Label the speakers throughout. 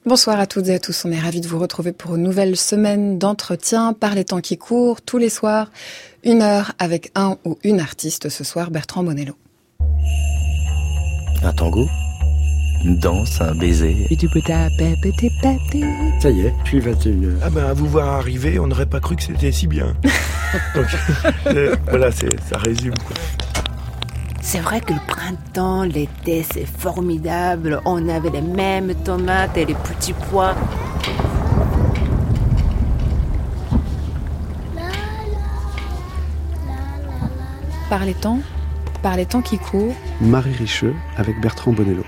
Speaker 1: Bonsoir à toutes et à tous, on est ravis de vous retrouver pour une nouvelle semaine d'entretien par les temps qui courent, tous les soirs, 1 heure avec un ou une artiste, ce soir Bertrand Bonello.
Speaker 2: Un tango, une danse, un baiser.
Speaker 3: Ça y est, puis 21h.
Speaker 4: Ah ben, à vous voir arriver, on n'aurait pas cru que c'était si bien. Donc, voilà, ça résume, quoi.
Speaker 5: C'est vrai que le printemps, l'été, c'est formidable. On avait les mêmes tomates et les petits pois.
Speaker 1: Par les temps qui courent.
Speaker 3: Marie Richeux avec Bertrand Bonello.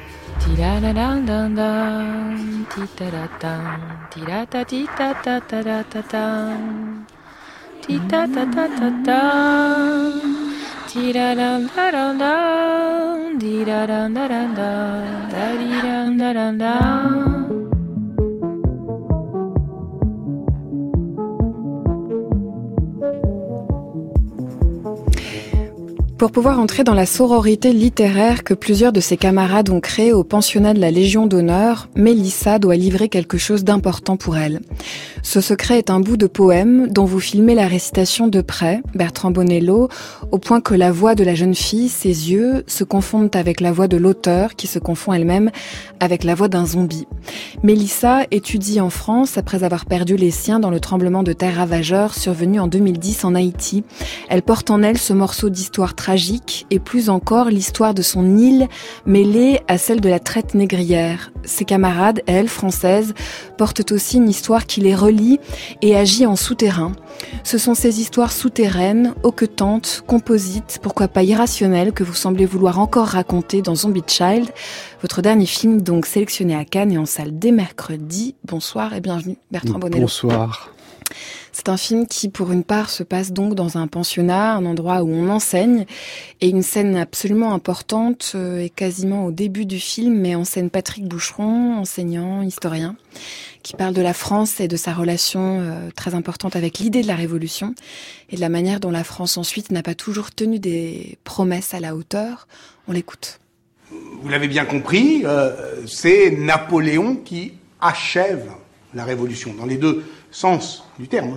Speaker 1: Pour pouvoir entrer dans la sororité littéraire que plusieurs de ses camarades ont créée au pensionnat de la Légion d'honneur, Mélissa doit livrer quelque chose d'important pour elle. Ce secret est un bout de poème dont vous filmez la récitation de près, Bertrand Bonello, au point que la voix de la jeune fille, ses yeux, se confondent avec la voix de l'auteur qui se confond elle-même avec la voix d'un zombie. Mélissa étudie en France après avoir perdu les siens dans le tremblement de terre ravageur survenu en 2010 en Haïti. Elle porte en elle ce morceau d'histoire tragique et plus encore l'histoire de son île mêlée à celle de la traite négrière. Ses camarades, elles, françaises, portent aussi une histoire qui les relie et agit en souterrain. Ce sont ces histoires souterraines, hoquetantes, composites, pourquoi pas irrationnelles, que vous semblez vouloir encore raconter dans Zombie Child, votre dernier film donc sélectionné à Cannes et en salle dès mercredi. Bonsoir et bienvenue Bertrand Bonello.
Speaker 3: Bonsoir.
Speaker 1: C'est un film qui, pour une part, se passe donc dans un pensionnat, un endroit où on enseigne, et une scène absolument importante est quasiment au début du film, met en scène Patrick Boucheron, enseignant, historien, qui parle de la France et de sa relation très importante avec l'idée de la Révolution, et de la manière dont la France ensuite n'a pas toujours tenu des promesses à la hauteur. On l'écoute.
Speaker 6: Vous l'avez bien compris, c'est Napoléon qui achève la Révolution, dans les deux sens du terme,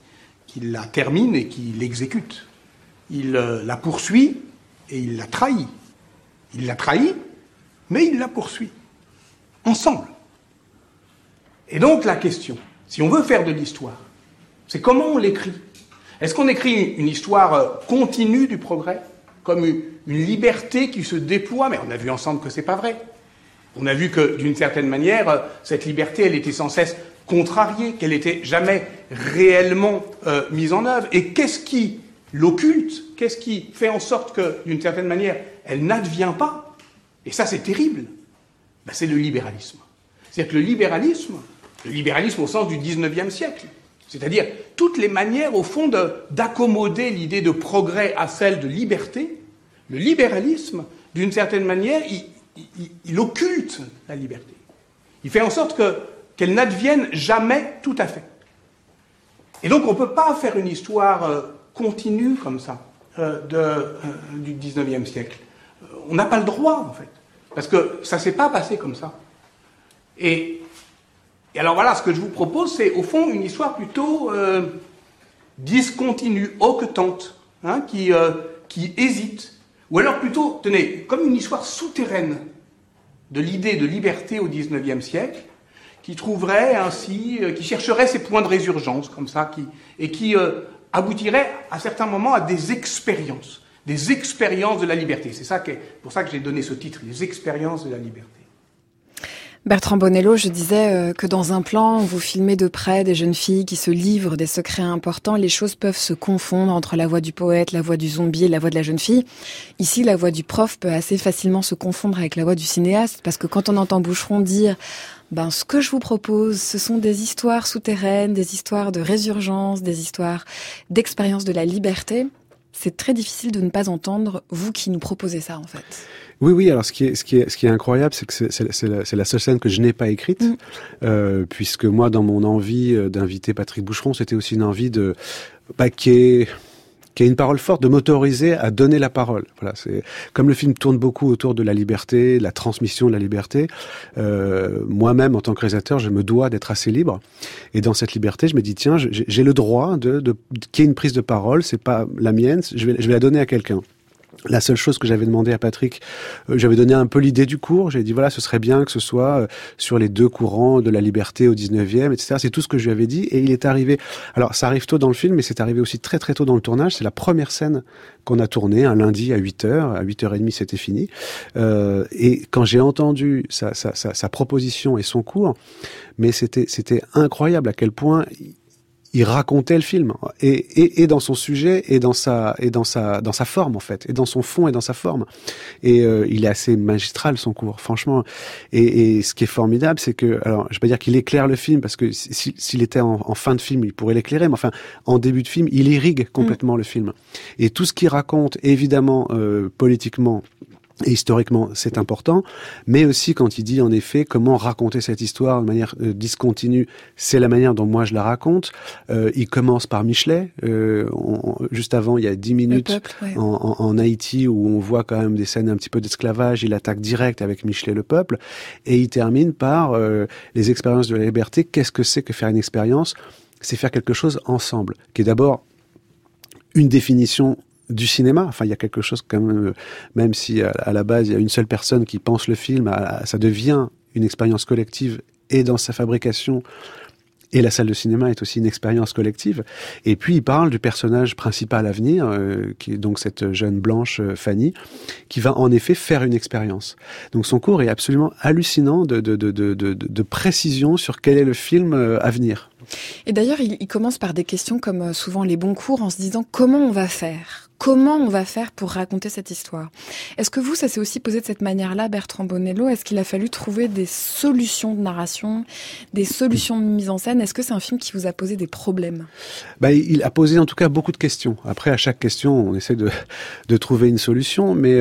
Speaker 6: qui la termine et qui l'exécute. Il la poursuit et il la trahit. Il la trahit, mais il la poursuit. Ensemble. Et donc la question, si on veut faire de l'histoire, c'est comment on l'écrit. Est-ce qu'on écrit une histoire continue du progrès, comme une liberté qui se déploie, mais on a vu ensemble que c'est pas vrai. On a vu que, d'une certaine manière, cette liberté, elle était sans cesse contrariée, qu'elle n'était jamais réellement mise en œuvre. Et qu'est-ce qui l'occulte? Qu'est-ce qui fait en sorte que, d'une certaine manière, elle n'advient pas? Et ça, c'est terrible. Ben, c'est le libéralisme. C'est-à-dire que le libéralisme au sens du 19e siècle, c'est-à-dire toutes les manières, au fond, d'accommoder l'idée de progrès à celle de liberté, le libéralisme, d'une certaine manière, il occulte la liberté. Il fait en sorte qu'elle n'advienne jamais tout à fait. Et donc on ne peut pas faire une histoire continue comme ça du 19e siècle. On n'a pas le droit, en fait, parce que ça ne s'est pas passé comme ça. Et alors voilà, ce que je vous propose, c'est au fond une histoire plutôt discontinue, hoquetante, hein, qui hésite. Ou alors plutôt, tenez, comme une histoire souterraine de l'idée de liberté au XIXe siècle, qui trouverait ainsi, qui chercherait ses points de résurgence, comme ça, qui aboutirait à certains moments à des expériences de la liberté. C'est pour ça que j'ai donné ce titre, les expériences de la liberté.
Speaker 1: Bertrand Bonello, je disais que dans un plan, vous filmez de près des jeunes filles qui se livrent des secrets importants. Les choses peuvent se confondre entre la voix du poète, la voix du zombie et la voix de la jeune fille. Ici, la voix du prof peut assez facilement se confondre avec la voix du cinéaste, parce que quand on entend Boucheron dire « ce que je vous propose, ce sont des histoires souterraines, des histoires de résurgence, des histoires d'expérience de la liberté », c'est très difficile de ne pas entendre vous qui nous proposez ça, en fait.
Speaker 3: Oui. Alors, ce qui est incroyable, c'est que c'est la seule scène que je n'ai pas écrite, puisque moi, dans mon envie d'inviter Patrick Boucheron, c'était aussi une envie de baquer qui a une parole forte, de m'autoriser à donner la parole. Voilà, c'est comme le film tourne beaucoup autour de la liberté, la transmission de la liberté. Moi-même, en tant que réalisateur, je me dois d'être assez libre. Et dans cette liberté, je me dis tiens, j'ai le droit qu'il y ait une prise de parole. C'est pas la mienne, je vais la donner à quelqu'un. La seule chose que j'avais demandé à Patrick, j'avais donné un peu l'idée du cours. J'ai dit voilà, ce serait bien que ce soit sur les deux courants de la liberté au 19e, etc. C'est tout ce que je lui avais dit et il est arrivé. Alors ça arrive tôt dans le film, mais c'est arrivé aussi très très tôt dans le tournage. C'est la première scène qu'on a tournée un lundi à 8h. À 8h30, c'était fini. Et quand j'ai entendu sa proposition et son cours, mais c'était incroyable à quel point il racontait le film et dans son sujet et dans sa forme en fait, et dans son fond et dans sa forme. Et il est assez magistral son cours, franchement. Et ce qui est formidable, c'est que, alors je vais pas dire qu'il éclaire le film parce que s'il était en fin de film, il pourrait l'éclairer, mais enfin en début de film, il irrigue complètement le film. Et tout ce qu'il raconte, évidemment, politiquement et historiquement, c'est important, mais aussi quand il dit en effet comment raconter cette histoire de manière discontinue, c'est la manière dont moi je la raconte. Il commence par Michelet, juste avant, il y a 10 minutes
Speaker 1: peuple, ouais.
Speaker 3: en Haïti où on voit quand même des scènes un petit peu d'esclavage, il attaque direct avec Michelet le peuple, et il termine par les expériences de la liberté. Qu'est-ce que c'est que faire une expérience ? C'est faire quelque chose ensemble, qui est d'abord une définition du cinéma. Enfin, il y a quelque chose quand même si à la base il y a une seule personne qui pense le film, ça devient une expérience collective, et dans sa fabrication, et la salle de cinéma est aussi une expérience collective. Et puis il parle du personnage principal à venir, qui est donc cette jeune blanche Fanny, qui va en effet faire une expérience. Donc son cours est absolument hallucinant de précision sur quel est le film à venir.
Speaker 1: Et d'ailleurs, il commence par des questions comme souvent les bons cours, en se disant comment on va faire ? Comment on va faire pour raconter cette histoire ? Est-ce que ça s'est aussi posé de cette manière-là, Bertrand Bonello ? Est-ce qu'il a fallu trouver des solutions de narration, des solutions de mise en scène ? Est-ce que c'est un film qui vous a posé des problèmes ?
Speaker 3: Il a posé en tout cas beaucoup de questions. Après, à chaque question, on essaie de trouver une solution, mais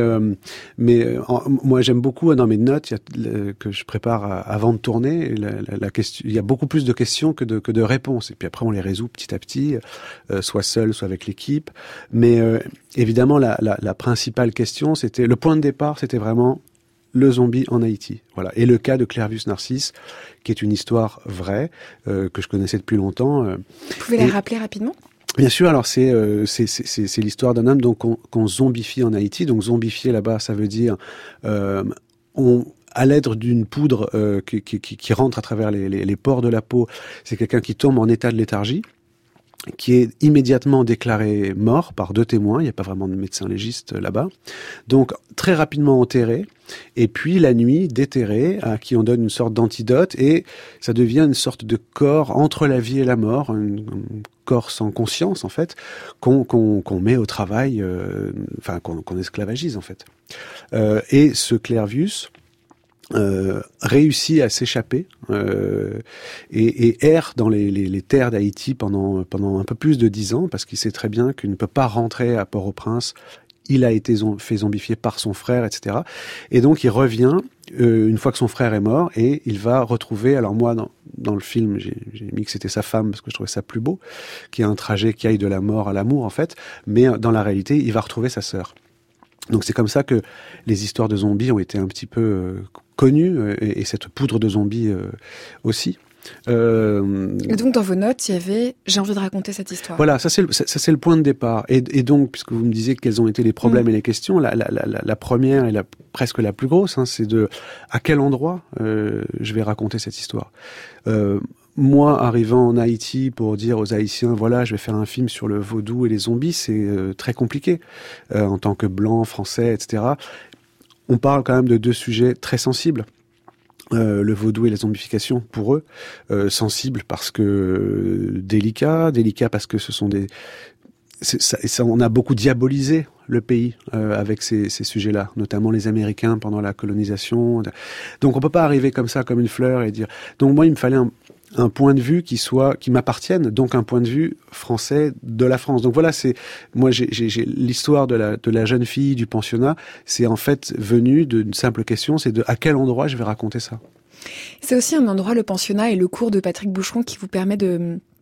Speaker 3: moi j'aime beaucoup dans mes notes que je prépare avant de tourner. La question, il y a beaucoup plus de questions que de réponses. Et puis après, on les résout petit à petit, soit seul, soit avec l'équipe. Mais évidemment, la principale question, le point de départ, c'était vraiment le zombie en Haïti. Voilà. Et le cas de Clervius Narcisse, qui est une histoire vraie, que je connaissais depuis longtemps.
Speaker 1: Vous pouvez la rappeler rapidement ?
Speaker 3: Bien sûr, alors c'est l'histoire d'un homme donc qu'on zombifie en Haïti. Donc zombifier là-bas, ça veut dire à l'aide d'une poudre qui rentre à travers les pores de la peau, c'est quelqu'un qui tombe en état de léthargie, qui est immédiatement déclaré mort par 2 témoins. Il n'y a pas vraiment de médecin légiste là-bas. Donc, très rapidement enterré. Et puis, la nuit, déterré, à qui on donne une sorte d'antidote. Et ça devient une sorte de corps entre la vie et la mort. Un corps sans conscience, en fait, qu'on met au travail, qu'on esclavagise, en fait. Et ce Clervius réussit à s'échapper et erre dans les terres d'Haïti pendant un peu plus de 10 ans, parce qu'il sait très bien qu'il ne peut pas rentrer à Port-au-Prince. Il a été fait zombifier par son frère, etc. Et donc il revient une fois que son frère est mort, et il va retrouver, alors moi dans le film j'ai mis que c'était sa femme parce que je trouvais ça plus beau, qui a un trajet qui aille de la mort à l'amour en fait, mais dans la réalité il va retrouver sa sœur. Donc c'est comme ça que les histoires de zombies ont été un petit peu connues, et cette poudre de zombies aussi.
Speaker 1: Et donc dans vos notes, il y avait « j'ai envie de raconter cette histoire ».
Speaker 3: Voilà, ça c'est le point de départ. Et donc, puisque vous me disiez quels ont été les problèmes et les questions, la première et presque la plus grosse, c'est à quel endroit je vais raconter cette histoire. Moi, arrivant en Haïti pour dire aux Haïtiens, voilà, je vais faire un film sur le vaudou et les zombies, c'est très compliqué. En tant que blanc, français, etc. On parle quand même de 2 sujets très sensibles. Le vaudou et la zombification pour eux, sensibles parce que délicats parce que ce sont on a beaucoup diabolisé le pays avec ces sujets-là, notamment les Américains pendant la colonisation. Donc on peut pas arriver comme ça, comme une fleur, et dire. Donc moi, il me fallait un point de vue qui m'appartienne, donc un point de vue français de la France. Donc voilà, moi j'ai l'histoire de la jeune fille du pensionnat, c'est en fait venu d'une simple question, c'est à quel endroit je vais raconter ça.
Speaker 1: C'est aussi un endroit, le pensionnat et le cours de Patrick Boucheron, qui vous permet de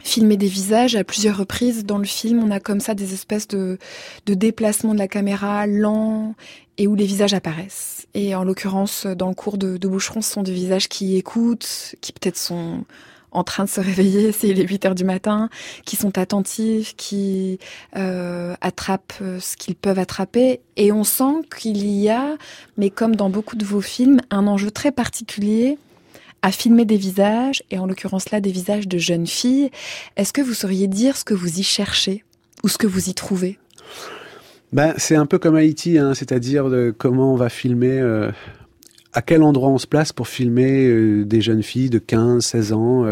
Speaker 1: filmer des visages à plusieurs reprises. Dans le film, on a comme ça des espèces de déplacements de la caméra lents et où les visages apparaissent. Et en l'occurrence, dans le cours de Boucheron, ce sont des visages qui écoutent, qui peut-être sont en train de se réveiller, c'est les 8h du matin, qui sont attentifs, qui attrapent ce qu'ils peuvent attraper. Et on sent qu'il y a, mais comme dans beaucoup de vos films, un enjeu très particulier à filmer des visages, et en l'occurrence là, des visages de jeunes filles. Est-ce que vous sauriez dire ce que vous y cherchez ou ce que vous y trouvez ?
Speaker 3: C'est un peu comme Haïti, c'est-à-dire comment on va filmer, à quel endroit on se place pour filmer des jeunes filles de 15, 16 ans,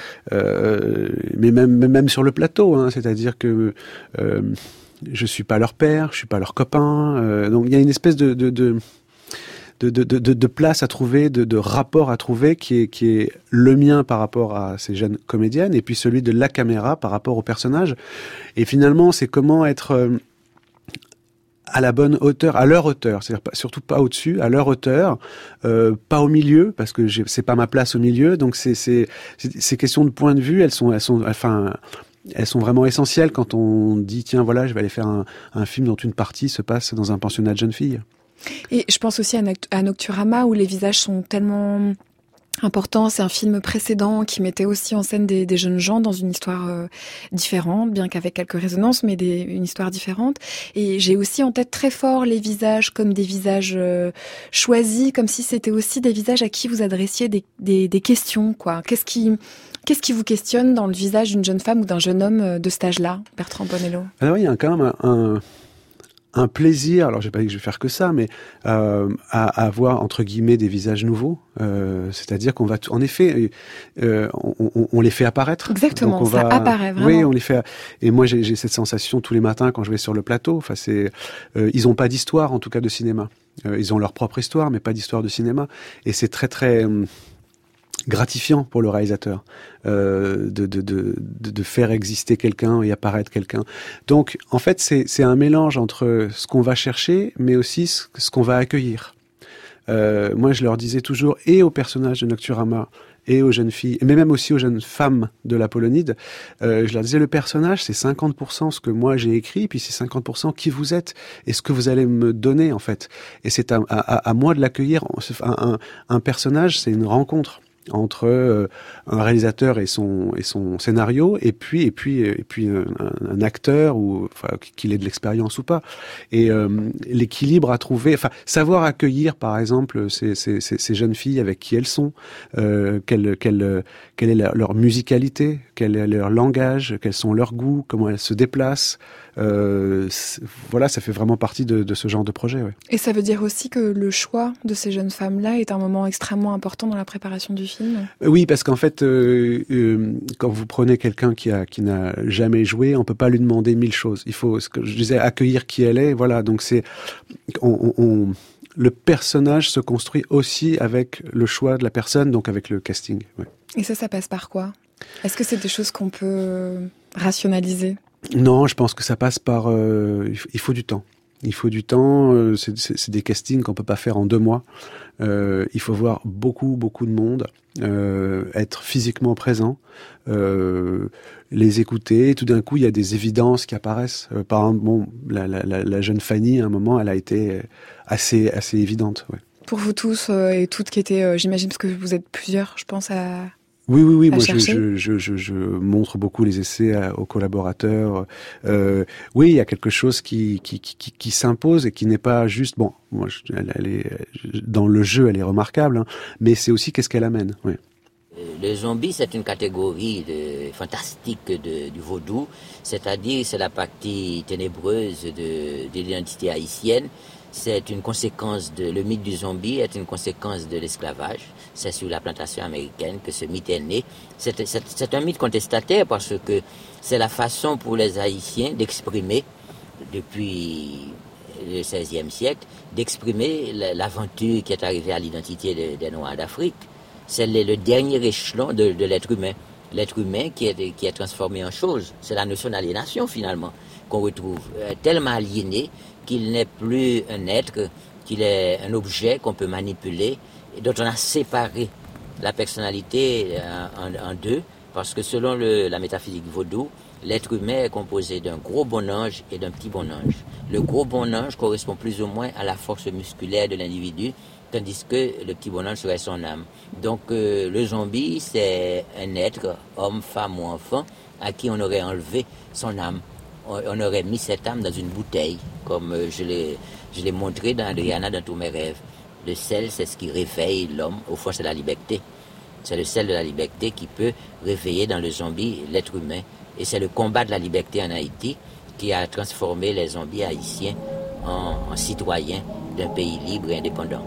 Speaker 3: mais même sur le plateau, c'est-à-dire que je suis pas leur père, je suis pas leur copain, donc il y a une espèce de place à trouver, de rapport à trouver qui est le mien par rapport à ces jeunes comédiennes et puis celui de la caméra par rapport au personnage. Et finalement, c'est comment être à la bonne hauteur, à leur hauteur, c'est-à-dire surtout pas au-dessus, à leur hauteur, pas au milieu parce que c'est pas ma place au milieu. Donc ces questions de point de vue, elles sont vraiment essentielles quand on dit tiens voilà, je vais aller faire un film dont une partie se passe dans un pensionnat de jeunes filles.
Speaker 1: Et je pense aussi à Nocturama où les visages sont tellement importants. C'est un film précédent qui mettait aussi en scène des jeunes gens dans une histoire différente, bien qu'avec quelques résonances, mais une histoire différente. Et j'ai aussi en tête très fort les visages comme des visages choisis, comme si c'était aussi des visages à qui vous adressiez des questions, quoi. Qu'est-ce qui vous questionne dans le visage d'une jeune femme ou d'un jeune homme de cet âge-là, Bertrand Bonello ?
Speaker 3: Alors il y a quand même un plaisir, alors j'ai pas dit que je vais faire que ça, mais à avoir entre guillemets des visages nouveaux, c'est-à-dire qu'on va en effet, on les fait apparaître.
Speaker 1: Exactement, donc ça apparaît vraiment.
Speaker 3: Oui, on les fait. Et moi j'ai cette sensation tous les matins quand je vais sur le plateau. Enfin ils ont pas d'histoire en tout cas de cinéma. Ils ont leur propre histoire, mais pas d'histoire de cinéma. Et c'est très très gratifiant pour le réalisateur de faire exister quelqu'un et apparaître quelqu'un. Donc, en fait, c'est un mélange entre ce qu'on va chercher, mais aussi ce qu'on va accueillir. Moi, je leur disais toujours, et aux personnages de Nocturama, et aux jeunes filles, mais même aussi aux jeunes femmes de l'Apollonide, je leur disais, le personnage, c'est 50% ce que moi j'ai écrit, puis c'est 50% qui vous êtes, et ce que vous allez me donner, en fait. Et c'est à moi de l'accueillir. Un personnage, c'est une rencontre entre un réalisateur et son scénario et puis un acteur ou qu'il ait de l'expérience ou pas, et l'équilibre à trouver, savoir accueillir par exemple ces jeunes filles avec qui elles sont, quelle est leur musicalité, quel est leur langage, quels sont leurs goûts, comment elles se déplacent. Voilà, ça fait vraiment partie de ce genre de projet. Ouais.
Speaker 1: Et ça veut dire aussi que le choix de ces jeunes femmes-là est un moment extrêmement important dans la préparation du film.
Speaker 3: Oui, parce qu'en fait, quand vous prenez quelqu'un qui n'a jamais joué, on peut pas lui demander 1000 choses. Il faut, ce que je disais, accueillir qui elle est. Voilà, donc c'est le personnage se construit aussi avec le choix de la personne, donc avec le casting. Ouais.
Speaker 1: Et ça passe par quoi ? Est-ce que c'est des choses qu'on peut rationaliser ?
Speaker 3: Non, je pense que ça passe par... il faut du temps. Il faut du temps. C'est des castings qu'on peut pas faire en 2 mois. Il faut voir beaucoup de monde, être physiquement présent, les écouter. Et tout d'un coup, il y a des évidences qui apparaissent. Par exemple, la jeune Fanny, à un moment, elle a été assez évidente. Ouais.
Speaker 1: Pour vous tous et toutes qui étaient, j'imagine, parce que vous êtes plusieurs, je pense à...
Speaker 3: Oui. Moi, je montre beaucoup les essais aux collaborateurs. Oui, il y a quelque chose qui s'impose et qui n'est pas juste. Bon, moi, elle est dans le jeu, elle est remarquable, hein, mais c'est aussi qu'est-ce qu'elle amène. Oui.
Speaker 7: Le zombie, c'est une catégorie fantastique du vaudou, c'est-à-dire c'est la partie ténébreuse de l'identité haïtienne. C'est une conséquence le mythe du zombie est une conséquence de l'esclavage. C'est sur la plantation américaine que ce mythe est né. C'est un mythe contestataire parce que c'est la façon pour les Haïtiens d'exprimer, depuis le XVIe siècle, d'exprimer l'aventure qui est arrivée à l'identité des Noirs d'Afrique. C'est le dernier échelon de l'être humain. L'être humain qui est transformé en chose. C'est la notion d'aliénation finalement qu'on retrouve, tellement aliéné qu'il n'est plus un être, qu'il est un objet qu'on peut manipuler, et dont on a séparé la personnalité en deux, Parce que selon la métaphysique vaudou, l'être humain est composé d'un gros bon ange et d'un petit bon ange. Le gros bon ange correspond plus ou moins à la force musculaire de l'individu, tandis que le petit bon ange serait son âme. Donc le zombie, c'est un être, homme, femme ou enfant, à qui on aurait enlevé son âme. On aurait mis cette âme dans une bouteille, comme je l'ai montré dans Adriana dans tous mes rêves. Le sel, c'est ce qui réveille l'homme. Au fond, c'est la liberté. C'est le sel de la liberté qui peut réveiller dans le zombie l'être humain. Et c'est le combat de la liberté en Haïti qui a transformé les zombies haïtiens en citoyens d'un pays libre et indépendant.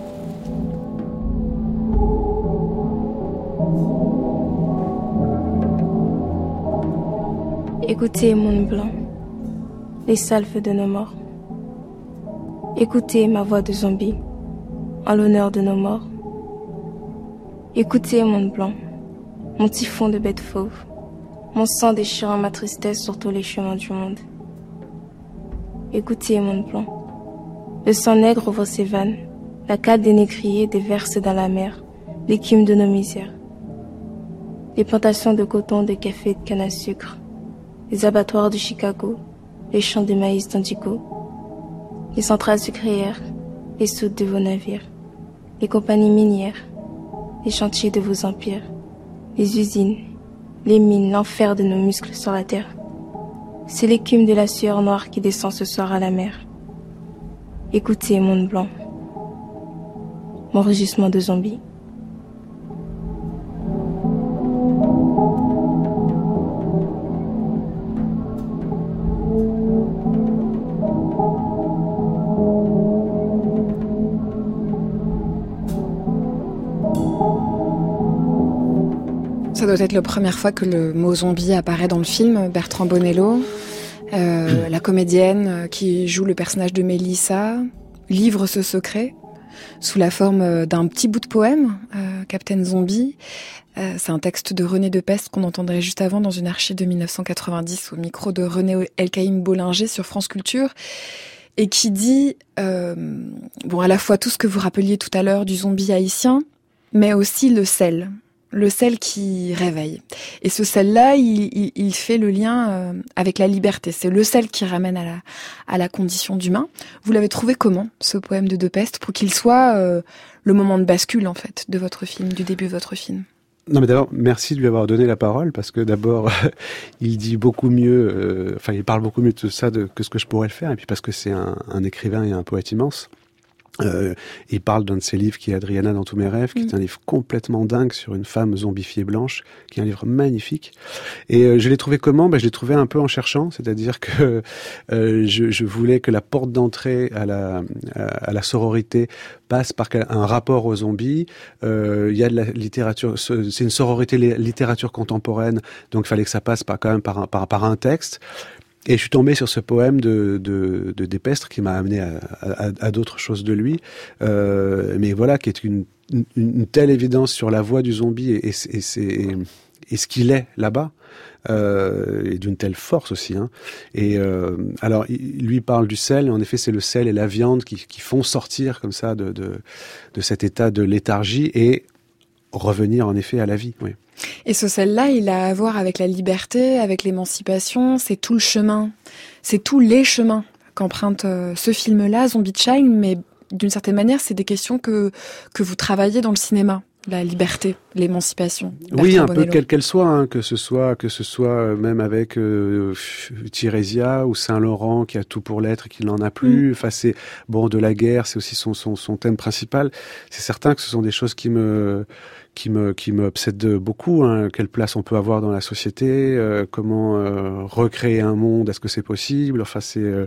Speaker 8: Écoutez, monde blanc, les salves de nos morts. Écoutez ma voix de zombie, en l'honneur de nos morts. Écoutez, monde blanc, mon typhon de bête fauve, mon sang déchirant ma tristesse sur tous les chemins du monde. Écoutez, monde blanc, le sang nègre ouvre ses vannes, la cale des négriers déverse dans la mer, l'écume de nos misères. Les plantations de coton, de café et de canne à sucre, les abattoirs de Chicago, les champs de maïs d'Indigo, les centrales sucrières, les soutes de vos navires, les compagnies minières, les chantiers de vos empires, les usines, les mines, l'enfer de nos muscles sur la terre. C'est l'écume de la sueur noire qui descend ce soir à la mer. Écoutez, monde blanc, mon rugissement de zombie.
Speaker 1: Ça doit être la première fois que le mot zombie apparaît dans le film. Bertrand Bonello, la comédienne qui joue le personnage de Mélissa, livre ce secret sous la forme d'un petit bout de poème, Captain Zombie. C'est un texte de René Depestre qu'on entendrait juste avant dans une archive de 1990 au micro de René Elkaïm Bollinger sur France Culture, et qui dit à la fois tout ce que vous rappeliez tout à l'heure du zombie haïtien, mais aussi le sel qui réveille. Et ce sel-là, il fait le lien avec la liberté. C'est le sel qui ramène à la condition d'humain. Vous l'avez trouvé comment, ce poème de Depestre, pour qu'il soit le moment de bascule, en fait, de votre film, du début de votre film?
Speaker 3: Non, mais d'abord, merci de lui avoir donné la parole, parce que d'abord, il dit beaucoup mieux, il parle beaucoup mieux de ça que ce que je pourrais le faire, et puis parce que c'est un écrivain et un poète immense. Il parle d'un de ses livres qui est Adriana dans tous mes rêves, qui est un livre complètement dingue sur une femme zombifiée blanche, qui est un livre magnifique. Et je l'ai trouvé comment ? Je l'ai trouvé un peu en cherchant, c'est-à-dire que je voulais que la porte d'entrée à la sororité passe par un rapport aux zombies. Il y a de la littérature, c'est une sororité littérature contemporaine, donc il fallait que ça passe par un texte. Et je suis tombé sur ce poème de Depestre qui m'a amené à d'autres choses de lui, mais voilà, qui est une telle évidence sur la voix du zombie et ce qu'il est là-bas, et d'une telle force aussi. Et alors, lui parle du sel, et en effet, c'est le sel et la viande qui font sortir comme ça de cet état de léthargie et revenir en effet à la vie. Oui.
Speaker 1: Et ce sel-là, il a à voir avec la liberté, avec l'émancipation, c'est tout le chemin, c'est tous les chemins qu'emprunte ce film-là, Zombie Child, mais d'une certaine manière, c'est des questions que vous travaillez dans le cinéma. La liberté, l'émancipation.
Speaker 3: Oui, un peu quelle qu'elle soit, que ce soit même avec Tirésia ou Saint-Laurent qui a tout pour l'être et qui n'en a plus. Enfin, c'est de la guerre, c'est aussi son thème principal. C'est certain que ce sont des choses qui me obsèdent beaucoup. Quelle place on peut avoir dans la société, comment recréer un monde, est-ce que c'est possible ? Enfin, ce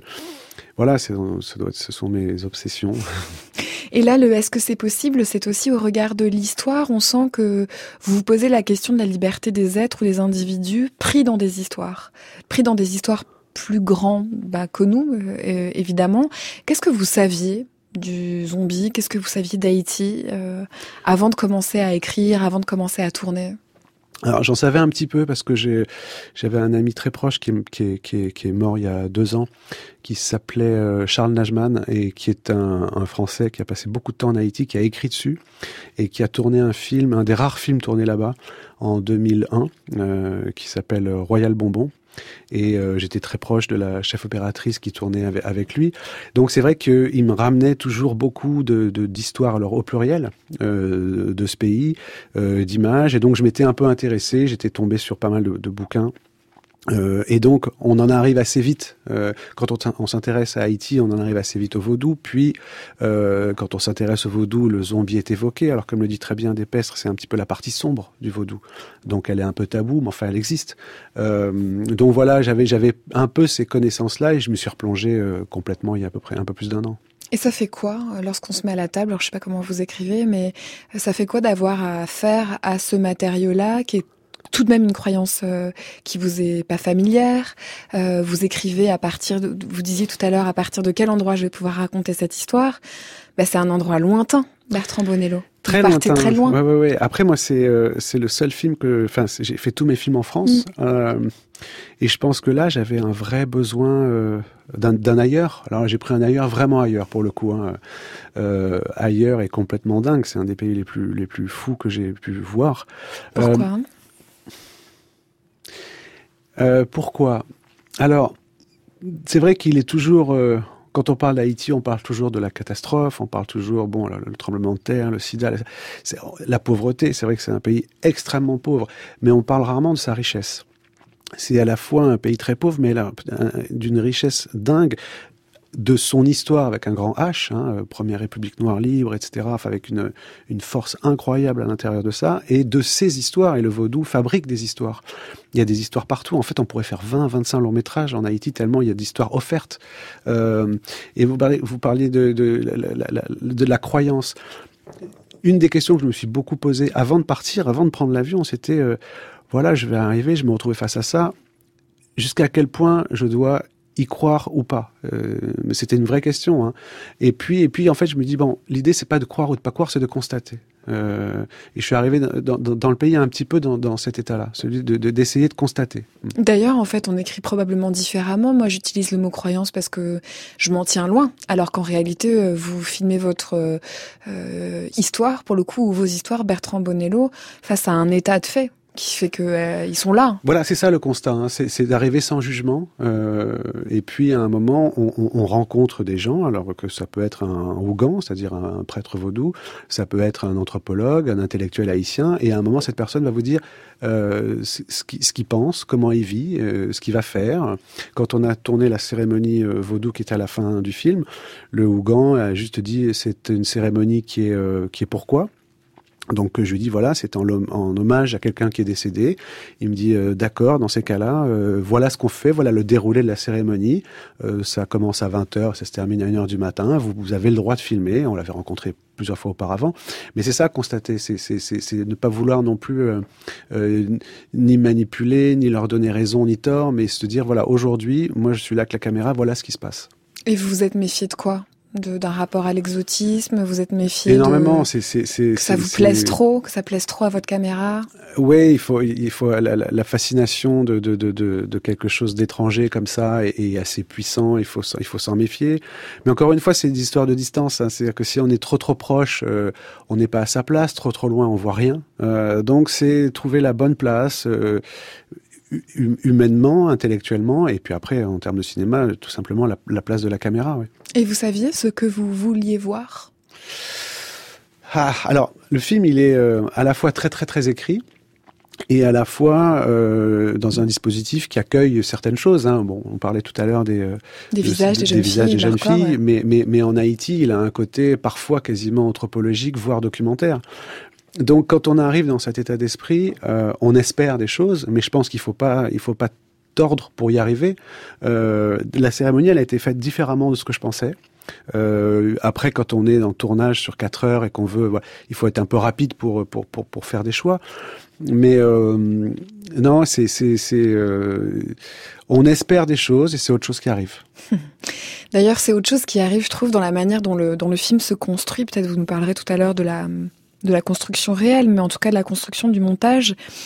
Speaker 3: sont mes obsessions.
Speaker 1: Et là, est-ce que c'est possible, c'est aussi au regard de l'histoire. On sent que vous vous posez la question de la liberté des êtres ou des individus pris dans des histoires plus grands que nous, évidemment. Qu'est-ce que vous saviez du zombie ? Qu'est-ce que vous saviez d'Haïti avant de commencer à écrire, avant de commencer à tourner ?
Speaker 3: Alors j'en savais un petit peu parce que j'avais un ami très proche qui est mort il y a 2 ans, qui s'appelait Charles Najman et qui est un Français qui a passé beaucoup de temps en Haïti, qui a écrit dessus et qui a tourné un des rares films tournés là-bas en 2001, qui s'appelle Royal Bonbon. Et j'étais très proche de la chef opératrice qui tournait avec lui. Donc c'est vrai qu'il me ramenait toujours beaucoup d'histoires, alors au pluriel, de ce pays, d'images. Et donc je m'étais un peu intéressé, j'étais tombé sur pas mal de bouquins. Et donc, on en arrive assez vite. Quand on s'intéresse à Haïti, on en arrive assez vite au vaudou. Puis, quand on s'intéresse au vaudou, le zombie est évoqué. Alors, comme le dit très bien Despestre, c'est un petit peu la partie sombre du vaudou. Donc, elle est un peu taboue, mais enfin, elle existe. Donc voilà, j'avais un peu ces connaissances-là et je me suis replongé complètement il y a à peu près un peu plus d'1 an.
Speaker 1: Et ça fait quoi lorsqu'on se met à la table? Alors, je sais pas comment vous écrivez, mais ça fait quoi d'avoir à faire à ce matériau-là qui est tout de même une croyance qui vous est pas familière. Vous écrivez à partir de, vous disiez tout à l'heure, à partir de quel endroit je vais pouvoir raconter cette histoire. C'est un endroit lointain, Bertrand Bonello.
Speaker 3: Très
Speaker 1: vous partez
Speaker 3: lointain.
Speaker 1: Très loin.
Speaker 3: Ouais. Après, moi, c'est le seul film j'ai fait tous mes films en France. Et je pense que là, j'avais un vrai besoin d'un ailleurs. Alors, j'ai pris un ailleurs, vraiment ailleurs, pour le coup. Ailleurs est complètement dingue. C'est un des pays les plus fous que j'ai pu voir.
Speaker 1: Pourquoi
Speaker 3: Pourquoi? Alors, c'est vrai qu'il est toujours... quand on parle d'Haïti, on parle toujours de la catastrophe, on parle toujours, le tremblement de terre, le sida, la pauvreté. C'est vrai que c'est un pays extrêmement pauvre, mais on parle rarement de sa richesse. C'est à la fois un pays très pauvre, mais d'une richesse dingue, de son histoire avec un grand H, Première République noire libre, etc., avec une force incroyable à l'intérieur de ça, et de ces histoires, et le vaudou fabrique des histoires. Il y a des histoires partout. En fait, on pourrait faire 20-25 longs métrages en Haïti, tellement il y a d'histoires offertes. Et vous parliez de la croyance. Une des questions que je me suis beaucoup posée avant de partir, avant de prendre l'avion, c'était, je vais arriver, je me retrouve face à ça, jusqu'à quel point je dois y croire ou pas. Mais c'était une vraie question. Et puis, en fait, je me dis, l'idée, c'est pas de croire ou de pas croire, c'est de constater. Et je suis arrivé dans le pays un petit peu dans cet état-là, celui d'essayer de constater.
Speaker 1: D'ailleurs, en fait, on écrit probablement différemment. Moi, j'utilise le mot croyance parce que je m'en tiens loin, alors qu'en réalité, vous filmez votre histoire, pour le coup, ou vos histoires, Bertrand Bonello, face à un état de fait qui fait que ils sont là.
Speaker 3: Voilà, c'est ça le constat, c'est d'arriver sans jugement. Et puis à un moment, on rencontre des gens, alors que ça peut être un Ougan, c'est-à-dire un prêtre vaudou, ça peut être un anthropologue, un intellectuel haïtien, et à un moment, cette personne va vous dire ce qu'il pense, comment il vit, ce qu'il va faire. Quand on a tourné la cérémonie vaudou qui est à la fin du film, le Ougan a juste dit c'est une cérémonie qui est pourquoi. Donc je lui dis c'est en hommage à quelqu'un qui est décédé. Il me dit d'accord, dans ces cas-là, voilà ce qu'on fait, voilà le déroulé de la cérémonie. Ça commence à 20h, ça se termine à 1h du matin. Vous avez le droit de filmer. On l'avait rencontré plusieurs fois auparavant. Mais c'est ça, constater, c'est ne pas vouloir non plus ni manipuler, ni leur donner raison, ni tort, mais se dire aujourd'hui, moi je suis là avec la caméra, voilà ce qui se passe.
Speaker 1: Et vous vous êtes méfié de quoi ? D'un rapport à l'exotisme, vous êtes méfié
Speaker 3: énormément,
Speaker 1: que ça vous plaise trop, que ça plaise trop à votre caméra.
Speaker 3: Oui, il faut la fascination de quelque chose d'étranger comme ça est assez puissant. Il faut s'en méfier. Mais encore une fois, c'est des histoires de distance. C'est-à-dire que si on est trop proche, on n'est pas à sa place. Trop loin, on voit rien. Donc c'est trouver la bonne place. Humainement, intellectuellement, et puis après, en termes de cinéma, tout simplement la place de la caméra. Oui.
Speaker 1: Et vous saviez ce que vous vouliez voir ?
Speaker 3: Alors, le film, il est à la fois très très très écrit, et à la fois dans un dispositif qui accueille certaines choses. On parlait tout à l'heure des
Speaker 1: visages des jeunes
Speaker 3: filles, mais en Haïti, il a un côté parfois quasiment anthropologique, voire documentaire. Donc, quand on arrive dans cet état d'esprit, on espère des choses, mais je pense qu'il faut pas tordre pour y arriver. La cérémonie, elle a été faite différemment de ce que je pensais. Après, quand on est dans le tournage sur 4 heures et qu'on veut, il faut être un peu rapide pour faire des choix. Mais non, on espère des choses et c'est autre chose qui arrive.
Speaker 1: D'ailleurs, c'est autre chose qui arrive, je trouve, dans la manière dont le film se construit. Peut-être vous nous parlerez tout à l'heure de la construction réelle, mais en tout cas de la construction du montage.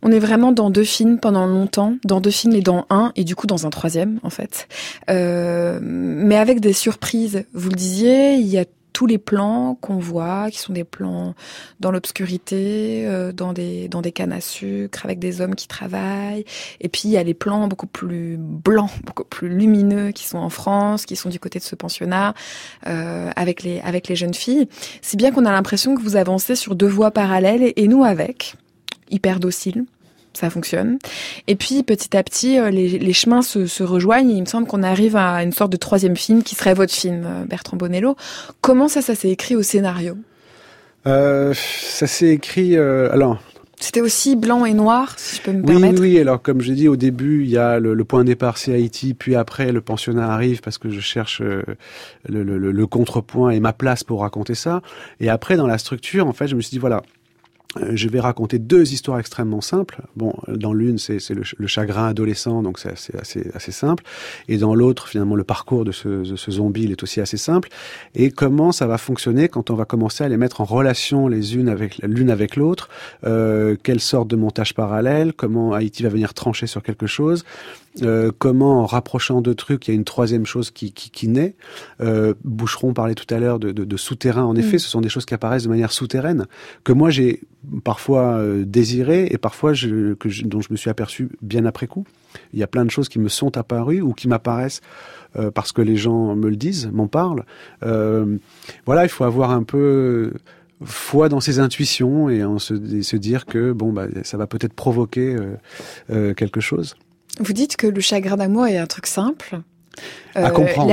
Speaker 1: On est vraiment dans 2 films pendant longtemps, dans 2 films et dans un, et du coup dans un 3e en fait. Mais avec des surprises. Vous le disiez, il y a tous les plans qu'on voit, qui sont des plans dans l'obscurité, dans des cannes à sucre, avec des hommes qui travaillent. Et puis il y a les plans beaucoup plus blancs, beaucoup plus lumineux, qui sont en France, qui sont du côté de ce pensionnat, avec les jeunes filles. C'est bien qu'on a l'impression que vous avancez sur 2 voies parallèles, et nous avec, hyper dociles. Ça fonctionne. Et puis, petit à petit, les chemins se rejoignent, et il me semble qu'on arrive à une sorte de 3e film qui serait votre film, Bertrand Bonello. Comment ça s'est écrit au scénario ?
Speaker 3: Ça s'est écrit... alors...
Speaker 1: C'était aussi blanc et noir, si je peux me permettre.
Speaker 3: Oui. Alors, comme j'ai dit, au début, il y a le point de départ, c'est Haïti, puis après, le pensionnat arrive parce que je cherche le contrepoint et ma place pour raconter ça. Et après, dans la structure, en fait, je me suis dit, voilà, je vais raconter 2 histoires extrêmement simples. Bon, dans l'une, c'est le chagrin adolescent, donc c'est assez simple. Et dans l'autre, finalement, le parcours de ce zombie, il est aussi assez simple. Et comment ça va fonctionner quand on va commencer à les mettre en relation l'une avec l'autre, quelle sorte de montage parallèle, comment Haïti va venir trancher sur quelque chose, comment en rapprochant 2 trucs, il y a une 3e chose qui naît. Boucheron parlait tout à l'heure de souterrain. En effet, ce sont des choses qui apparaissent de manière souterraine, que moi j'ai parfois désiré et parfois dont je me suis aperçu bien après coup. Il y a plein de choses qui me sont apparues ou qui m'apparaissent parce que les gens me le disent, m'en parlent. Voilà, il faut avoir un peu foi dans ses intuitions et se dire que ça va peut-être provoquer quelque chose.
Speaker 1: Vous dites que le chagrin d'amour est un truc simple.
Speaker 3: À comprendre.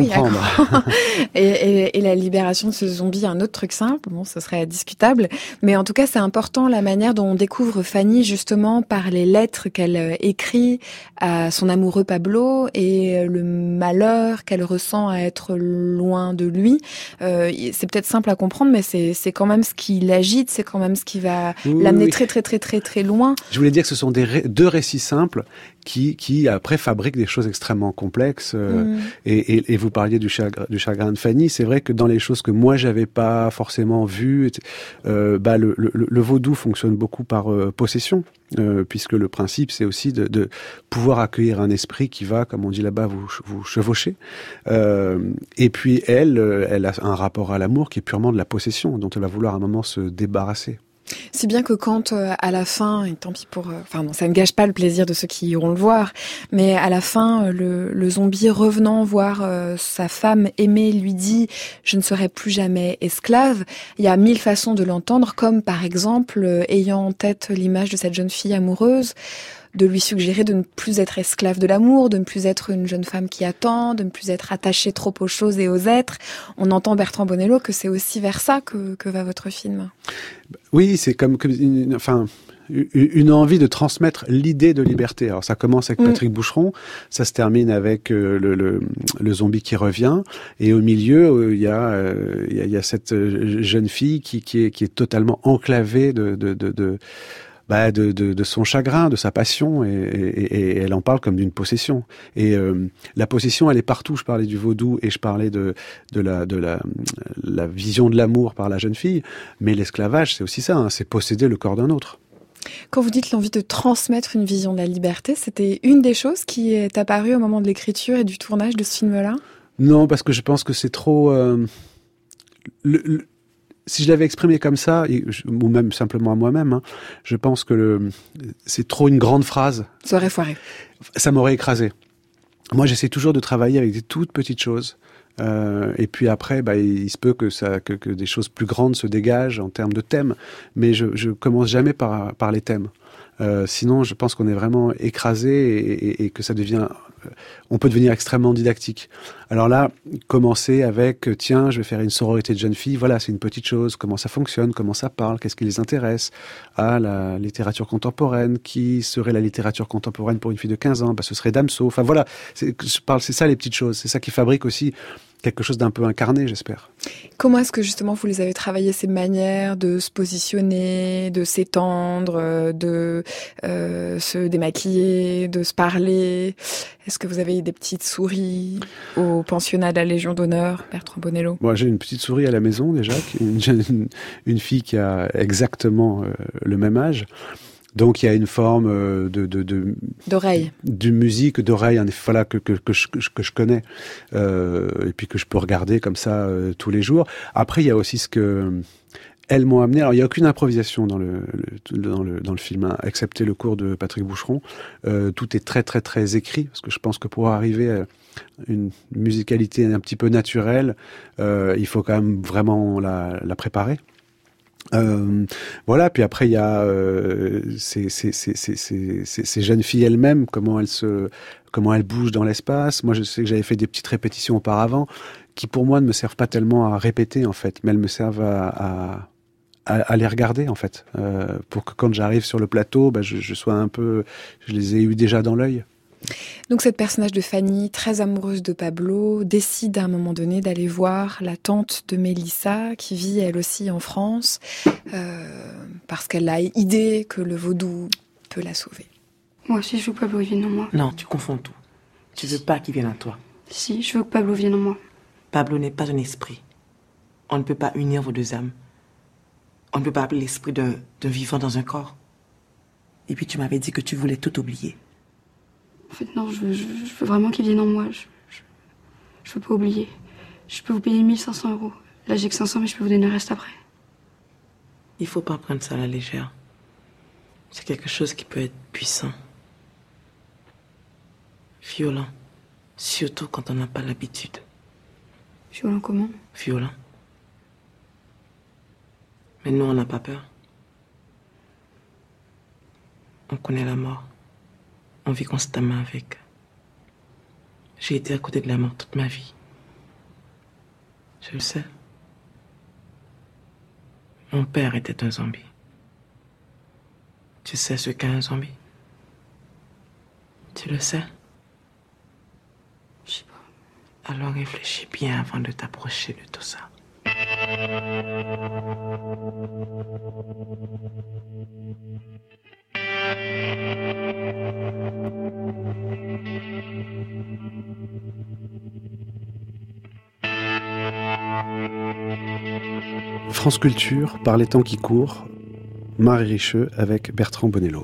Speaker 1: Et la libération de ce zombie, un autre truc simple. Bon, ce serait discutable. Mais en tout cas, c'est important la manière dont on découvre Fanny, justement, par les lettres qu'elle écrit à son amoureux Pablo et le malheur qu'elle ressent à être loin de lui. C'est peut-être simple à comprendre, mais c'est quand même ce qui l'agite, c'est quand même ce qui va l'amener très, très, très, très, très loin.
Speaker 3: Je voulais dire que ce sont 2 récits simples qui après fabriquent des choses extrêmement complexes. Et vous parliez du chagrin de Fanny. C'est vrai que dans les choses que moi j'avais pas forcément vues, le vaudou fonctionne beaucoup par possession, puisque le principe c'est aussi de pouvoir accueillir un esprit qui va, comme on dit là-bas, vous chevaucher. Et puis elle a un rapport à l'amour qui est purement de la possession, dont elle va vouloir à un moment se débarrasser.
Speaker 1: Si bien que quand, à la fin, et tant pis pour... ça ne gâche pas le plaisir de ceux qui iront le voir, mais à la fin, le zombie revenant voir sa femme aimée lui dit « Je ne serai plus jamais esclave », il y a 1000 façons de l'entendre, comme par exemple, ayant en tête l'image de cette jeune fille amoureuse, de lui suggérer de ne plus être esclave de l'amour, de ne plus être une jeune femme qui attend, de ne plus être attachée trop aux choses et aux êtres. On entend Bertrand Bonello que c'est aussi vers ça que va votre film.
Speaker 3: Oui, c'est comme une envie de transmettre l'idée de liberté. Alors ça commence avec Patrick Boucheron, ça se termine avec le zombie qui revient, et au milieu il y a cette jeune fille qui est totalement enclavée de son chagrin, de sa passion, et elle en parle comme d'une possession. Et la possession, elle est partout. Je parlais du vaudou et je parlais de la vision de l'amour par la jeune fille, mais l'esclavage, c'est aussi ça, c'est posséder le corps d'un autre.
Speaker 1: Quand vous dites l'envie de transmettre une vision de la liberté, c'était une des choses qui est apparue au moment de l'écriture et du tournage de ce film-là ?
Speaker 3: Non, parce que je pense que c'est trop... Si je l'avais exprimé comme ça, ou même simplement à moi-même, je pense que c'est trop une grande phrase.
Speaker 1: Ça aurait foiré.
Speaker 3: Ça m'aurait écrasé. Moi, j'essaie toujours de travailler avec des toutes petites choses. Et puis après, il se peut que des choses plus grandes se dégagent en termes de thèmes. Mais je commence jamais par les thèmes. Sinon, je pense qu'on est vraiment écrasé et que ça devient... On peut devenir extrêmement didactique. Alors là, commencer avec, tiens, je vais faire une sororité de jeunes filles, voilà, c'est une petite chose, comment ça fonctionne, comment ça parle, qu'est-ce qui les intéresse, la littérature contemporaine, qui serait la littérature contemporaine pour une fille de 15 ans, ce serait Damso, enfin voilà, c'est ça les petites choses, c'est ça qui fabrique aussi quelque chose d'un peu incarné, j'espère.
Speaker 1: Comment est-ce que justement vous les avez travaillé, ces manières de se positionner, de s'étendre, de se démaquiller, de se parler ? Est-ce que vous avez des petites souris au pensionnat de la Légion d'honneur, Bertrand Bonello ?
Speaker 3: Moi, j'ai une petite souris à la maison déjà, une fille qui a exactement le même âge. Donc il y a une forme
Speaker 1: d'oreille,
Speaker 3: de musique d'oreille, voilà, que je connais, et puis que je peux regarder comme ça tous les jours. Après, il y a aussi ce que elles m'ont amené. Alors, il n'y a aucune improvisation dans le film, hein, excepté le cours de Patrick Boucheron. Tout est très, très, très écrit, parce que je pense que pour arriver à une musicalité un petit peu naturelle, il faut quand même vraiment la préparer. Voilà. Puis après, il y a ces jeunes filles elles-mêmes, comment elles bougent dans l'espace. Moi, je sais que j'avais fait des petites répétitions auparavant, qui pour moi ne me servent pas tellement à répéter en fait, mais elles me servent à les regarder en fait, pour que quand j'arrive sur le plateau, je sois un peu, je les ai eu déjà dans l'œil.
Speaker 1: Donc cette personnage de Fanny, très amoureuse de Pablo, décide à un moment donné d'aller voir la tante de Mélissa, qui vit elle aussi en France, parce qu'elle a idée que le vaudou peut la sauver.
Speaker 9: Moi aussi je veux que Pablo vienne en moi.
Speaker 10: Non, tu confonds tout. Tu veux pas qu'il vienne à toi.
Speaker 9: Si, je veux que Pablo vienne en moi.
Speaker 10: Pablo n'est pas un esprit. On ne peut pas unir vos deux âmes. On ne peut pas appeler l'esprit d'un vivant dans un corps. Et puis tu m'avais dit que tu voulais tout oublier.
Speaker 9: En fait, non, je veux vraiment qu'il vienne en moi. Je veux pas oublier. Je peux vous payer 1 500 €. Là, j'ai que 500, mais je peux vous donner le reste après.
Speaker 10: Il faut pas prendre ça à la légère. C'est quelque chose qui peut être puissant. Violent. Surtout quand on n'a pas l'habitude.
Speaker 9: Violent comment?
Speaker 10: Violent. Mais nous, on n'a pas peur. On connaît la mort. On vit constamment avec. J'ai été à côté de la mort toute ma vie. Je le sais. Mon père était un zombie. Tu sais ce qu'est un zombie? Tu le sais?
Speaker 9: Je sais pas.
Speaker 10: Alors réfléchis bien avant de t'approcher de tout ça.
Speaker 3: France Culture, par les temps qui courent, Marie Richeux avec Bertrand Bonello.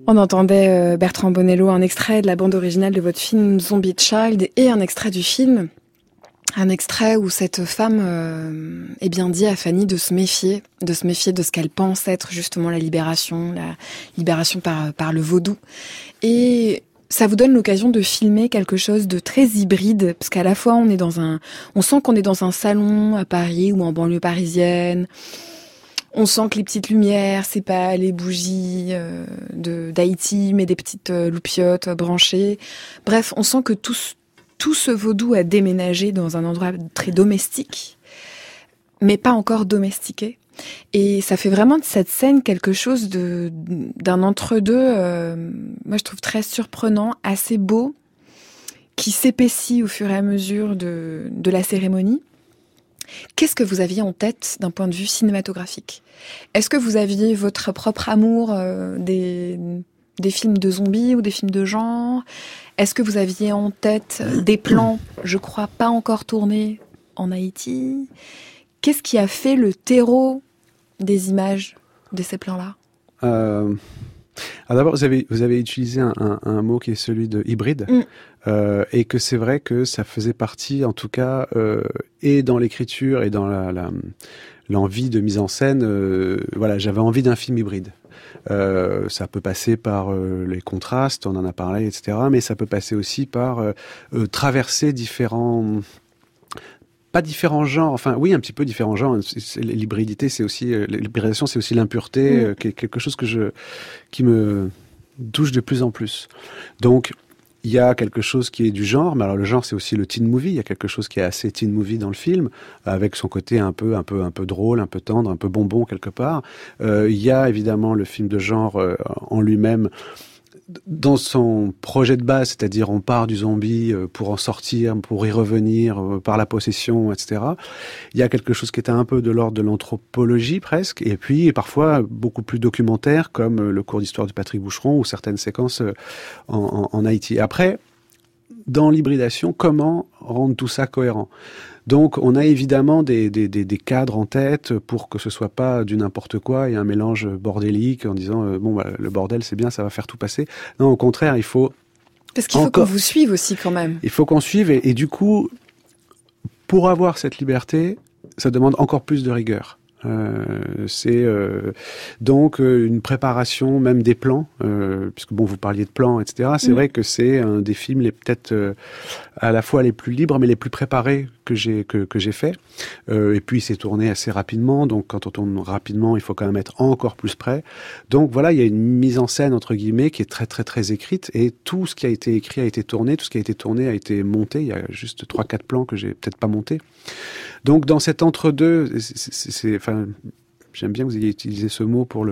Speaker 1: On entendait Bertrand Bonello, un extrait de la bande originale de votre film Zombie Child et un extrait du film. Un extrait où cette femme dit à Fanny de se méfier de ce qu'elle pense être justement la libération par le vaudou. Et ça vous donne l'occasion de filmer quelque chose de très hybride, parce qu'à la fois on sent qu'on est dans un salon à Paris ou en banlieue parisienne. On sent que les petites lumières, c'est pas les bougies d'Haïti, mais des petites loupiottes branchées. Bref, on sent que tout ce vaudou a déménagé dans un endroit très domestique, mais pas encore domestiqué. Et ça fait vraiment de cette scène quelque chose d'un entre-deux, moi je trouve très surprenant, assez beau, qui s'épaissit au fur et à mesure de la cérémonie. Qu'est-ce que vous aviez en tête d'un point de vue cinématographique ? Est-ce que vous aviez votre propre amour des films de zombies ou des films de genre ? Est-ce que vous aviez en tête des plans, je crois, pas encore tournés en Haïti ? Qu'est-ce qui a fait le terreau des images de ces plans-là ?
Speaker 3: Alors d'abord, vous avez utilisé un mot qui est celui de hybride, et que c'est vrai que ça faisait partie, en tout cas, et dans l'écriture et dans l'envie de mise en scène. J'avais envie d'un film hybride. Ça peut passer par les contrastes, on en a parlé, etc. Mais ça peut passer aussi par traverser pas différents genres, enfin oui, un petit peu différents genres. L'hybridité, c'est aussi l'hybridation, c'est aussi l'impureté, qui est quelque chose qui me touche de plus en plus. Donc il y a quelque chose qui est du genre, mais alors le genre, c'est aussi le teen movie. Il y a quelque chose qui est assez teen movie dans le film, avec son côté un peu drôle, un peu tendre, un peu bonbon quelque part. Il y a évidemment le film de genre en lui-même, dans son projet de base, c'est-à-dire on part du zombie pour en sortir, pour y revenir par la possession, etc. Il y a quelque chose qui est un peu de l'ordre de l'anthropologie presque, et puis parfois beaucoup plus documentaire, comme le cours d'histoire de Patrick Boucheron ou certaines séquences en Haïti. Après, dans l'hybridation, comment rendre tout ça cohérent ? Donc, on a évidemment des cadres en tête pour que ce soit pas du n'importe quoi et un mélange bordélique en disant le bordel c'est bien, ça va faire tout passer. Non, au contraire, il faut
Speaker 1: parce qu'il faut qu'on vous suive aussi quand même.
Speaker 3: Il faut qu'on suive et du coup, pour avoir cette liberté, ça demande encore plus de rigueur. C'est donc une préparation même des plans, puisque vous parliez de plans, etc. C'est vrai que c'est un des films peut-être à la fois les plus libres mais les plus préparés que j'ai fait. Et puis c'est tourné assez rapidement, donc quand on tourne rapidement, il faut quand même être encore plus près. Donc voilà, il y a une mise en scène entre guillemets qui est très très très écrite et tout ce qui a été écrit a été tourné, tout ce qui a été tourné a été monté. Il y a juste 3-4 plans que j'ai peut-être pas montés. Donc dans cet entre-deux, j'aime bien que vous ayez utilisé ce mot pour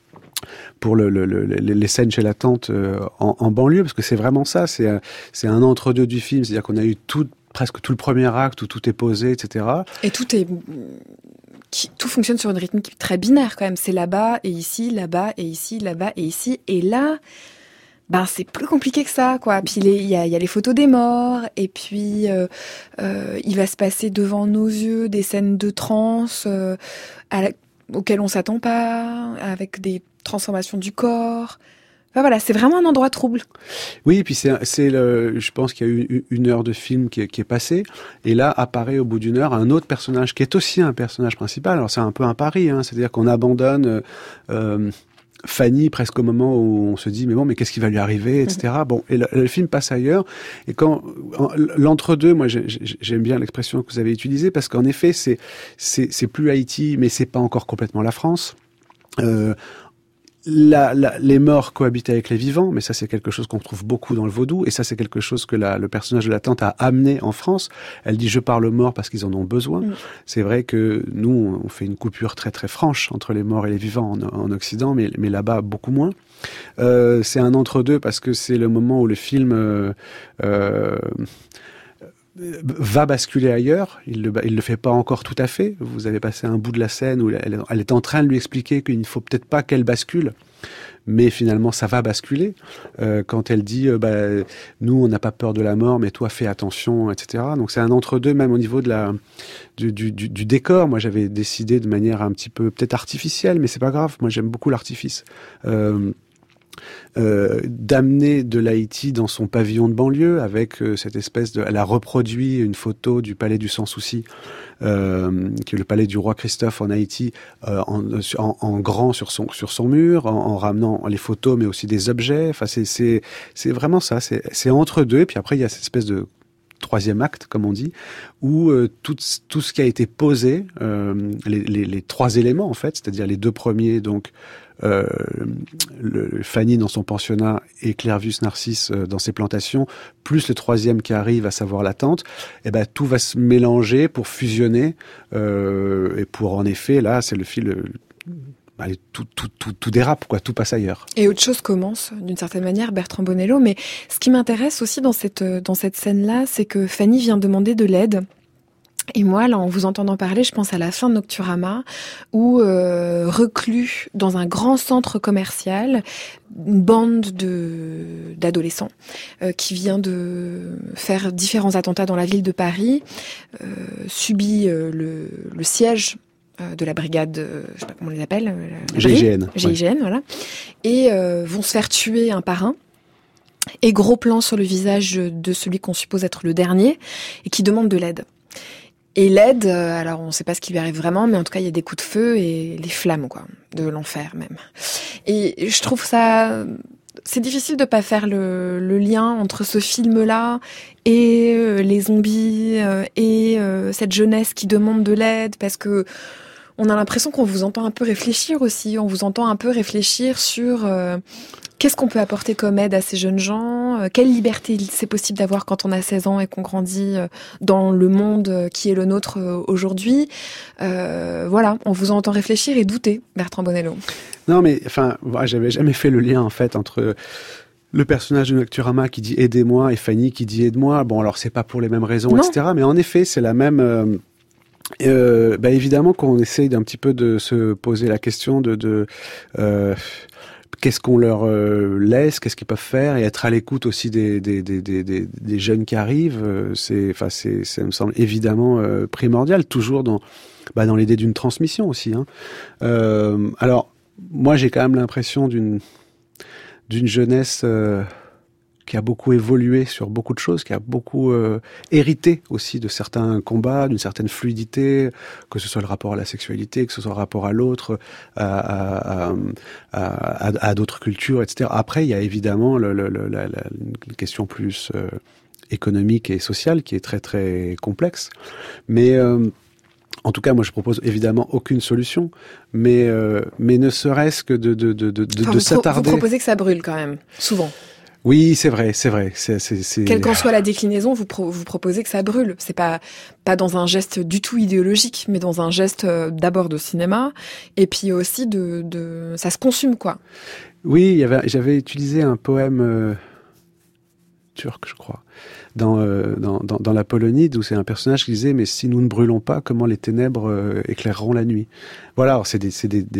Speaker 3: les scènes chez la tante en banlieue, parce que c'est vraiment ça, c'est un entre-deux du film, c'est-à-dire qu'on a eu presque tout le premier acte où tout est posé, etc.
Speaker 1: Et tout fonctionne sur une rythmique très binaire quand même, c'est là-bas et ici, là-bas et ici, là-bas et ici, et là... c'est plus compliqué que ça, quoi. Puis il y a les photos des morts, et puis il va se passer devant nos yeux des scènes de transe auxquelles on s'attend pas, avec des transformations du corps. Enfin, voilà, c'est vraiment un endroit trouble.
Speaker 3: Oui, et puis je pense qu'il y a eu 1 heure de film qui est passée, et là apparaît au bout d'1 heure un autre personnage qui est aussi un personnage principal. Alors c'est un peu un pari, c'est-à-dire qu'on abandonne Fanny presque au moment où on se dit mais qu'est-ce qui va lui arriver, etc. Et le film passe ailleurs, et quand l'entre-deux, moi j'aime bien l'expression que vous avez utilisée, parce qu'en effet c'est plus Haïti, mais c'est pas encore complètement la France. Les morts cohabitent avec les vivants, mais ça c'est quelque chose qu'on trouve beaucoup dans le vaudou, et ça c'est quelque chose que le personnage de la tante a amené en France. Elle dit je parle aux morts parce qu'ils en ont besoin. C'est vrai que nous on fait une coupure très très franche entre les morts et les vivants en Occident, mais là-bas beaucoup moins. C'est un entre-deux parce que c'est le moment où le film va basculer ailleurs. Il le fait pas encore tout à fait. Vous avez passé un bout de la scène où elle est en train de lui expliquer qu'il ne faut peut-être pas qu'elle bascule, mais finalement ça va basculer quand elle dit nous on n'a pas peur de la mort, mais toi fais attention, etc. Donc c'est un entre-deux, même au niveau du décor. Moi j'avais décidé de manière un petit peu peut-être artificielle, mais c'est pas grave, moi j'aime beaucoup l'artifice, d'amener de l'Haïti dans son pavillon de banlieue avec cette espèce de... Elle a reproduit une photo du palais du Sans Souci, qui est le palais du roi Christophe en Haïti, en grand sur son mur, en ramenant les photos mais aussi des objets. Enfin, c'est vraiment ça. C'est entre deux. Et puis après, il y a cette espèce de troisième acte, comme on dit, où tout ce qui a été posé, les trois éléments en fait, c'est-à-dire les deux premiers, donc Fanny dans son pensionnat et Clervus Narcisse dans ses plantations, plus le troisième qui arrive, à savoir la tante, et ben tout va se mélanger pour fusionner et pour en effet là c'est le fil. Tout dérape, quoi, tout passe ailleurs.
Speaker 1: Et autre chose commence, d'une certaine manière, Bertrand Bonello. Mais ce qui m'intéresse aussi dans cette scène-là, c'est que Fanny vient demander de l'aide. Et moi, là, en vous entendant parler, je pense à la fin de Nocturama, où, reclus dans un grand centre commercial, une bande d'adolescents qui vient de faire différents attentats dans la ville de Paris, subit le siège de la brigade, je sais pas comment on les appelle,
Speaker 3: GIGN,
Speaker 1: voilà, et vont se faire tuer un par un. Et gros plan sur le visage de celui qu'on suppose être le dernier et qui demande de l'aide. Et l'aide, alors on ne sait pas ce qui lui arrive vraiment, mais en tout cas il y a des coups de feu et les flammes, quoi, de l'enfer même. Et je trouve ça... C'est difficile de pas faire le lien entre ce film-là et les zombies et cette jeunesse qui demande de l'aide, parce que on a l'impression qu'on vous entend un peu réfléchir aussi. On vous entend un peu réfléchir sur qu'est-ce qu'on peut apporter comme aide à ces jeunes gens, quelle liberté c'est possible d'avoir quand on a 16 ans et qu'on grandit dans le monde qui est le nôtre aujourd'hui. Voilà, on vous entend réfléchir et douter, Bertrand Bonello.
Speaker 3: Non, mais enfin, j'avais jamais fait le lien en fait entre le personnage de Nocturama qui dit « aidez-moi » et Fanny qui dit « aide-moi ». Bon, alors c'est pas pour les mêmes raisons, etc. Mais en effet, c'est la même... évidemment qu'on essaye d'un petit peu de se poser la question de qu'est-ce qu'on leur laisse, qu'est-ce qu'ils peuvent faire, et être à l'écoute aussi des jeunes qui arrivent. Ça me semble évidemment primordial, toujours dans l'idée d'une transmission aussi. Alors moi j'ai quand même l'impression d'une jeunesse qui a beaucoup évolué sur beaucoup de choses, qui a beaucoup hérité aussi de certains combats, d'une certaine fluidité, que ce soit le rapport à la sexualité, que ce soit le rapport à l'autre, à d'autres cultures, etc. Après, il y a évidemment la question plus économique et sociale qui est très très complexe. Mais en tout cas, moi, je propose évidemment aucune solution, mais ne serait-ce que de s'attarder.
Speaker 1: Vous proposez que ça brûle quand même, souvent.
Speaker 3: Oui, c'est vrai.
Speaker 1: Quelle qu'en soit la déclinaison, vous proposez que ça brûle. C'est pas dans un geste du tout idéologique, mais dans un geste d'abord de cinéma, et puis aussi ça se consume, quoi.
Speaker 3: Oui, j'avais utilisé un poème turc, je crois, dans la Polonide, où c'est un personnage qui disait « Mais si nous ne brûlons pas, comment les ténèbres éclaireront la nuit ?» Voilà, alors c'est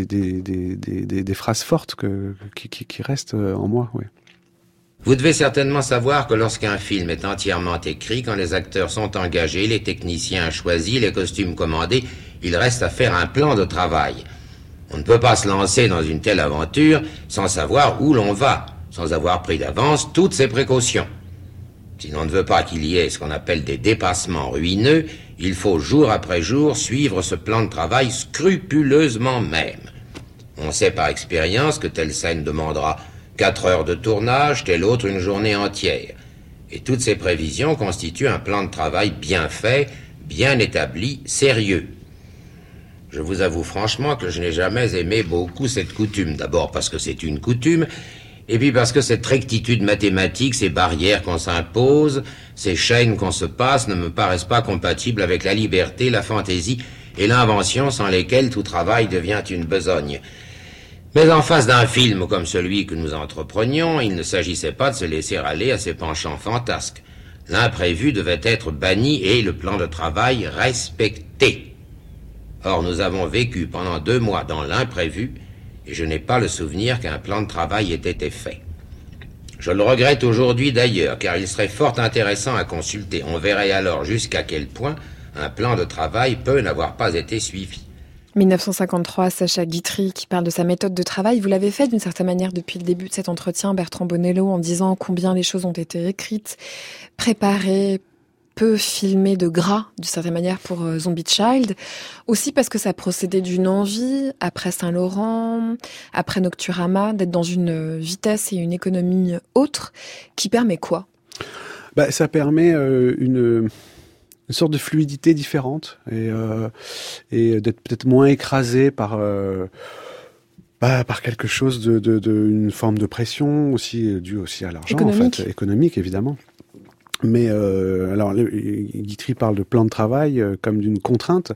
Speaker 3: des phrases fortes qui restent en moi, oui.
Speaker 11: Vous devez certainement savoir que lorsqu'un film est entièrement écrit, quand les acteurs sont engagés, les techniciens choisis, les costumes commandés, il reste à faire un plan de travail. On ne peut pas se lancer dans une telle aventure sans savoir où l'on va, sans avoir pris d'avance toutes ses précautions. Si l'on ne veut pas qu'il y ait ce qu'on appelle des dépassements ruineux, il faut jour après jour suivre ce plan de travail scrupuleusement même. On sait par expérience que telle scène demandera 4 heures de tournage, telle autre une journée entière. Et toutes ces prévisions constituent un plan de travail bien fait, bien établi, sérieux. Je vous avoue franchement que je n'ai jamais aimé beaucoup cette coutume. D'abord parce que c'est une coutume, et puis parce que cette rectitude mathématique, ces barrières qu'on s'impose, ces chaînes qu'on se passe ne me paraissent pas compatibles avec la liberté, la fantaisie et l'invention sans lesquelles tout travail devient une besogne. Mais en face d'un film comme celui que nous entreprenions, il ne s'agissait pas de se laisser aller à ses penchants fantasques. L'imprévu devait être banni et le plan de travail respecté. Or, nous avons vécu pendant 2 mois dans l'imprévu, et je n'ai pas le souvenir qu'un plan de travail ait été fait. Je le regrette aujourd'hui d'ailleurs, car il serait fort intéressant à consulter. On verrait alors jusqu'à quel point un plan de travail peut n'avoir pas été suivi.
Speaker 1: 1953, Sacha Guitry qui parle de sa méthode de travail. Vous l'avez fait d'une certaine manière depuis le début de cet entretien, Bertrand Bonello, en disant combien les choses ont été écrites, préparées, peu filmées de gras, d'une certaine manière, pour Zombie Child. Aussi parce que ça procédait d'une envie, après Saint-Laurent, après Nocturama, d'être dans une vitesse et une économie autre, qui permet quoi ?
Speaker 3: Ça permet une sorte de fluidité différente et d'être peut-être moins écrasé par quelque chose une forme de pression aussi due aussi à l'argent économique évidemment. Mais alors Guitry parle de plan de travail comme d'une contrainte.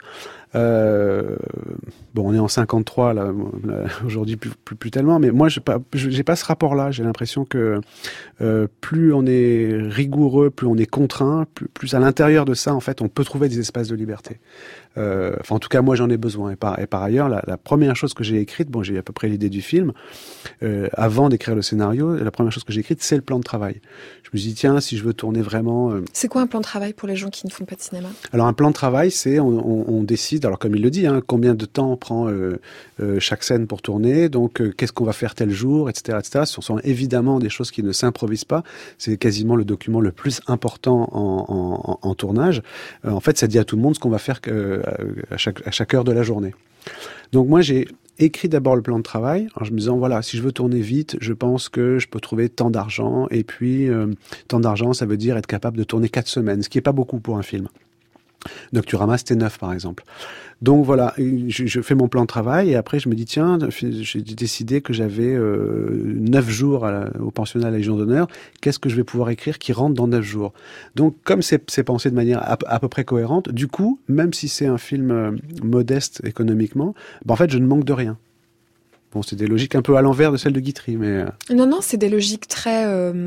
Speaker 3: On est en 53 là aujourd'hui plus tellement, mais moi j'ai pas ce rapport-là. J'ai l'impression que plus on est rigoureux, plus on est contraint, plus à l'intérieur de ça en fait on peut trouver des espaces de liberté. En tout cas moi j'en ai besoin. Et par ailleurs la première chose que j'ai écrite, j'ai à peu près l'idée du film avant d'écrire le scénario, la première chose que j'ai écrite c'est le plan de travail. Je me suis dit tiens si je veux tourner vraiment.
Speaker 1: C'est quoi un plan de travail pour les gens qui ne font pas de cinéma ? Alors
Speaker 3: un plan de travail c'est on décide. Alors comme il le dit, combien de temps prend chaque scène pour tourner, donc qu'est-ce qu'on va faire tel jour, etc., etc. Ce sont évidemment des choses qui ne s'improvisent pas. C'est quasiment le document le plus important en tournage. En fait, ça dit à tout le monde ce qu'on va faire à chaque heure de la journée. Donc moi, j'ai écrit d'abord le plan de travail en me disant, voilà, si je veux tourner vite, je pense que je peux trouver tant d'argent. Et puis, tant d'argent, ça veut dire être capable de tourner 4 semaines, ce qui n'est pas beaucoup pour un film. Nocturama, c'était 9 par exemple. Donc voilà, je fais mon plan de travail et après je me dis tiens, j'ai décidé que j'avais 9 jours au pensionnat à la Légion d'honneur, qu'est-ce que je vais pouvoir écrire qui rentre dans 9 jours. Donc comme c'est pensé de manière à peu près cohérente, du coup, même si c'est un film modeste économiquement, en fait je ne manque de rien. Bon, c'est des logiques un peu à l'envers de celles de Guitry, mais...
Speaker 1: Non, c'est des logiques très...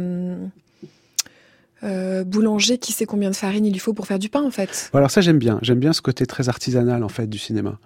Speaker 1: boulanger qui sait combien de farine il lui faut pour faire du pain en fait.
Speaker 3: Alors ça j'aime bien ce côté très artisanal en fait du cinéma.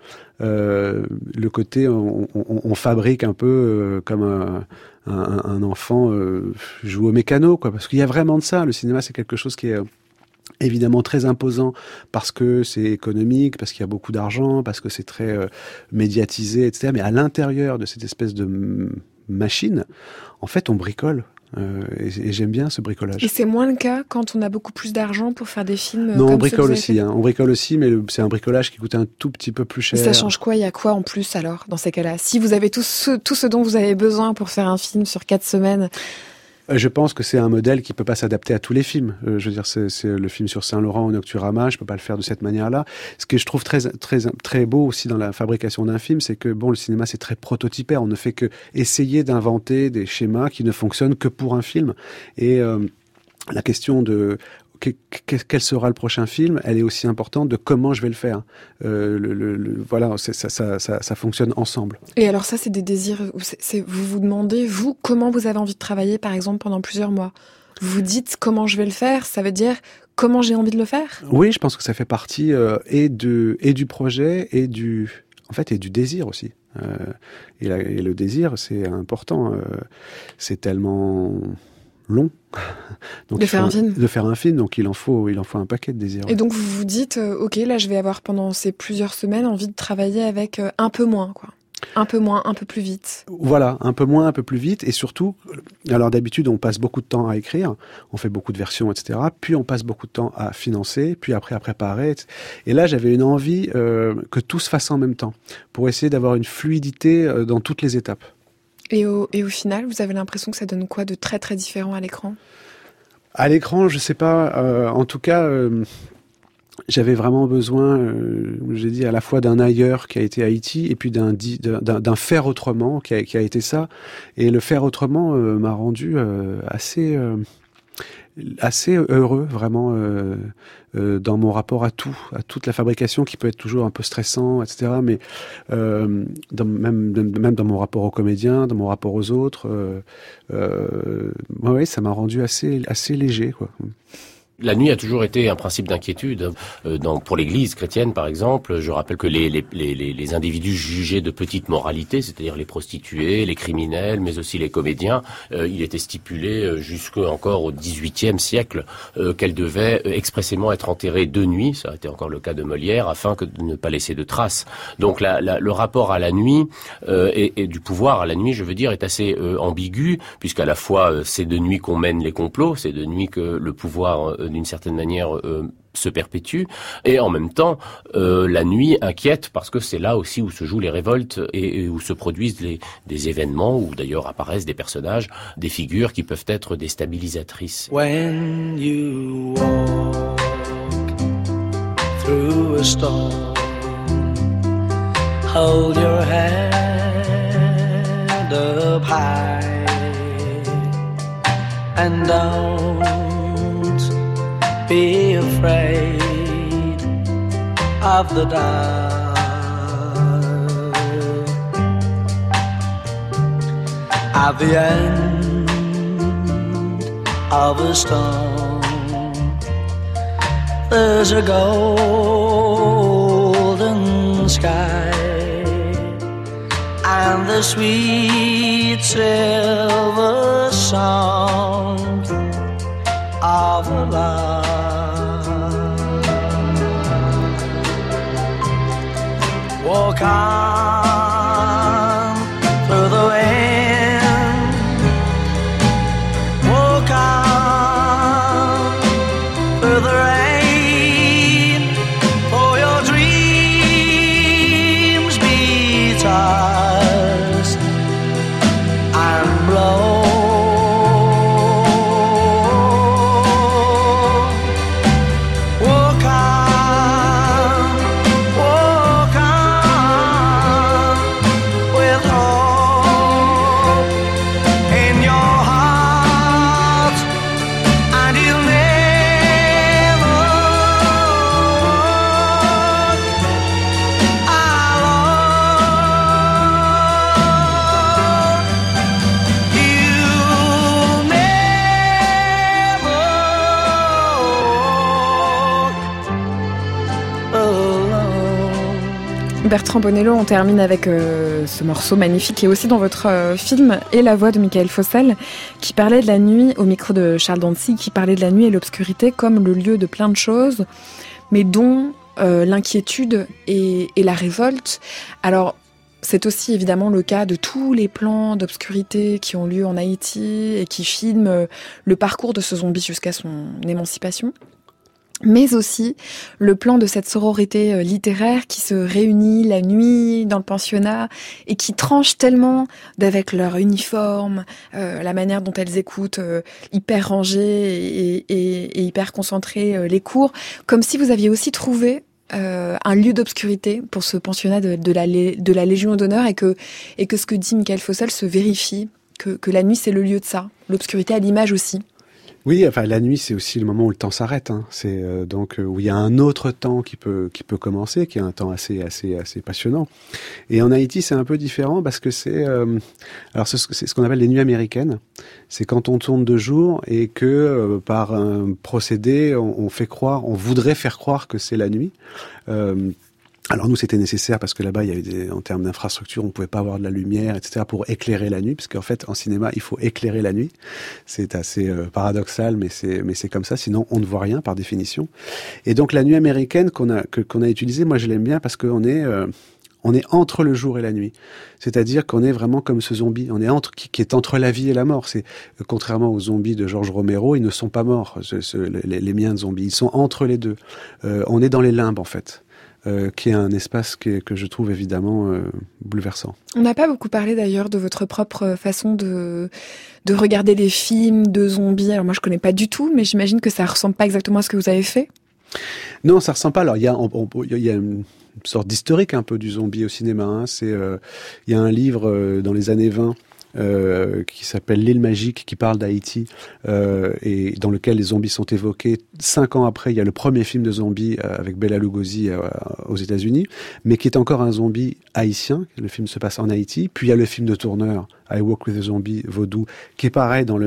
Speaker 3: Le côté on fabrique un peu comme un enfant joue au mécano quoi, parce qu'il y a vraiment de ça. Le cinéma c'est quelque chose qui est évidemment très imposant parce que c'est économique, parce qu'il y a beaucoup d'argent, parce que c'est très médiatisé, etc. Mais à l'intérieur de cette espèce de machine, en fait on bricole. Et j'aime bien ce bricolage.
Speaker 1: Et c'est moins le cas quand on a beaucoup plus d'argent pour faire des films.
Speaker 3: Non,
Speaker 1: comme
Speaker 3: on bricole aussi. On bricole aussi, mais c'est un bricolage qui coûte un tout petit peu plus cher.
Speaker 1: Et ça change quoi ? Il y a quoi en plus alors dans ces cas-là ? Si vous avez tout ce dont vous avez besoin pour faire un film sur 4 semaines.
Speaker 3: Je pense que c'est un modèle qui peut pas s'adapter à tous les films. Je veux dire, c'est le film sur Saint-Laurent ou Nocturama, je peux pas le faire de cette manière-là. Ce que je trouve très, très, très beau aussi dans la fabrication d'un film, c'est que le cinéma c'est très prototypaire. On ne fait que essayer d'inventer des schémas qui ne fonctionnent que pour un film. Et la question de quel sera le prochain film, elle est aussi importante de comment je vais le faire. Voilà, ça fonctionne ensemble.
Speaker 1: Et alors ça, c'est des désirs. Vous vous demandez, vous, comment vous avez envie de travailler, par exemple, pendant plusieurs mois. Vous vous dites comment je vais le faire. Ça veut dire comment j'ai envie de le faire.
Speaker 3: Oui, je pense que ça fait partie et du projet et du désir aussi. Et le désir, c'est important. C'est tellement long. Donc
Speaker 1: de faire
Speaker 3: un film, donc il en faut un paquet de désirs.
Speaker 1: Et donc vous vous dites, ok, là je vais avoir pendant ces plusieurs semaines envie de travailler avec un peu moins, quoi. Un peu moins, un peu plus vite.
Speaker 3: Voilà, un peu moins, un peu plus vite, et surtout, alors d'habitude on passe beaucoup de temps à écrire, on fait beaucoup de versions, etc. Puis on passe beaucoup de temps à financer, puis après à préparer. Etc. Et là j'avais une envie que tout se fasse en même temps, pour essayer d'avoir une fluidité dans toutes les étapes.
Speaker 1: Et au final, vous avez l'impression que ça donne quoi de très très différent à l'écran ?
Speaker 3: À l'écran, je sais pas. En tout cas, j'avais vraiment besoin, j'ai dit, à la fois d'un ailleurs qui a été Haïti et puis d'un faire autrement qui a été ça. Et le faire autrement m'a rendu assez heureux, vraiment, dans mon rapport à toute la fabrication qui peut être toujours un peu stressant, etc. Mais même dans mon rapport aux comédiens, dans mon rapport aux autres, ça m'a rendu assez léger, quoi.
Speaker 12: La nuit a toujours été un principe d'inquiétude. Pour l'Église chrétienne, par exemple, je rappelle que les individus jugés de petite moralité, c'est-à-dire les prostituées, les criminels, mais aussi les comédiens, il était stipulé jusqu'encore au XVIIIe siècle qu'elles devaient expressément être enterrées de nuit, ça a été encore le cas de Molière, afin de ne pas laisser de traces. Donc le rapport à la nuit et du pouvoir à la nuit, je veux dire, est assez ambigu, puisqu'à la fois c'est de nuit qu'on mène les complots, c'est de nuit que le pouvoir d'une certaine manière se perpétue, et en même temps la nuit inquiète parce que c'est là aussi où se jouent les révoltes et où se produisent des événements, où d'ailleurs apparaissent des personnages, des figures qui peuvent être déstabilisatrices.
Speaker 13: When you walk through a storm, hold your head up high and don't be afraid of the dark. At the end of a storm, there's a golden sky and the sweet silver song of love. Walk on through the wind, walk on through the rain, for your dreams be tossed and blown.
Speaker 1: Bertrand Bonello, on termine avec ce morceau magnifique qui est aussi dans votre film et la voix de Michael Fossel qui parlait de la nuit au micro de Charles Dantzig, qui parlait de la nuit et l'obscurité comme le lieu de plein de choses, mais dont l'inquiétude et la révolte. Alors, c'est aussi évidemment le cas de tous les plans d'obscurité qui ont lieu en Haïti et qui filment le parcours de ce zombie jusqu'à son émancipation. Mais aussi le plan de cette sororité littéraire qui se réunit la nuit dans le pensionnat et qui tranche tellement d'avec leur uniforme, la manière dont elles écoutent, hyper rangées et hyper concentrées les cours, comme si vous aviez aussi trouvé un lieu d'obscurité pour ce pensionnat de la Légion d'honneur et que ce que dit Michael Fossel se vérifie, que la nuit c'est le lieu de ça, l'obscurité à l'image aussi.
Speaker 3: Oui, enfin la nuit c'est aussi le moment où le temps s'arrête. Hein. C'est donc où il y a un autre temps qui peut commencer, qui est un temps assez passionnant. Et en Haïti c'est un peu différent parce que c'est ce qu'on appelle les nuits américaines. C'est quand on tourne de jour et que par un procédé on voudrait faire croire que c'est la nuit. Alors nous, c'était nécessaire parce que là-bas, il y avait en termes d'infrastructure, on pouvait pas avoir de la lumière, etc., pour éclairer la nuit, parce qu'en fait, en cinéma, il faut éclairer la nuit. C'est assez paradoxal, mais c'est comme ça. Sinon, on ne voit rien par définition. Et donc, la nuit américaine qu'on a utilisée, moi, je l'aime bien parce qu'on est entre le jour et la nuit. C'est-à-dire qu'on est vraiment comme ce zombie. On est qui est entre la vie et la mort. C'est, contrairement aux zombies de George Romero, ils ne sont pas morts, les miens de zombies. Ils sont entre les deux. On est dans les limbes, en fait. Qui est un espace que je trouve évidemment bouleversant.
Speaker 1: On n'a pas beaucoup parlé d'ailleurs de votre propre façon de regarder les films de zombies. Alors moi je connais pas du tout, mais j'imagine que ça ressemble pas exactement à ce que vous avez fait.
Speaker 3: Non, ça ressemble pas. Alors il y a une sorte d'historique un peu du zombie au cinéma. Hein. Il y a un livre dans les années 20 qui s'appelle L'île magique, qui parle d'Haïti, et dans lequel les zombies sont évoqués. 5 ans après, il y a le premier film de zombies avec Bela Lugosi aux États-Unis, mais qui est encore un zombie haïtien. Le film se passe en Haïti. Puis il y a le film de Tourneur, I Walk with a Zombie, Vaudou, qui est pareil dans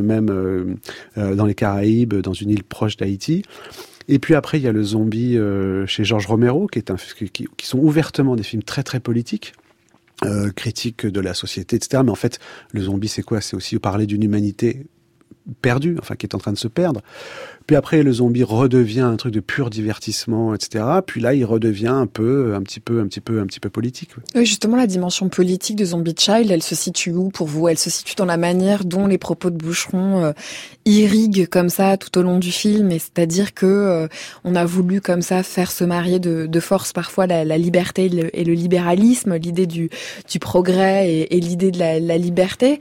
Speaker 3: les Caraïbes, dans une île proche d'Haïti. Et puis après, il y a le zombie chez Georges Romero, qui sont ouvertement des films très très politiques. Critique de la société, etc. Mais en fait, le zombie, c'est quoi? C'est aussi parler d'une humanité perdue, enfin qui est en train de se perdre. Puis après, le zombie redevient un truc de pur divertissement, etc. Puis là, il redevient un petit peu politique.
Speaker 1: Oui, justement, la dimension politique de Zombie Child, elle se situe où pour vous? Elle se situe dans la manière dont les propos de Boucheron irriguent comme ça tout au long du film, et c'est-à-dire que on a voulu comme ça faire se marier de force parfois la liberté et le libéralisme, l'idée du progrès et l'idée de la liberté.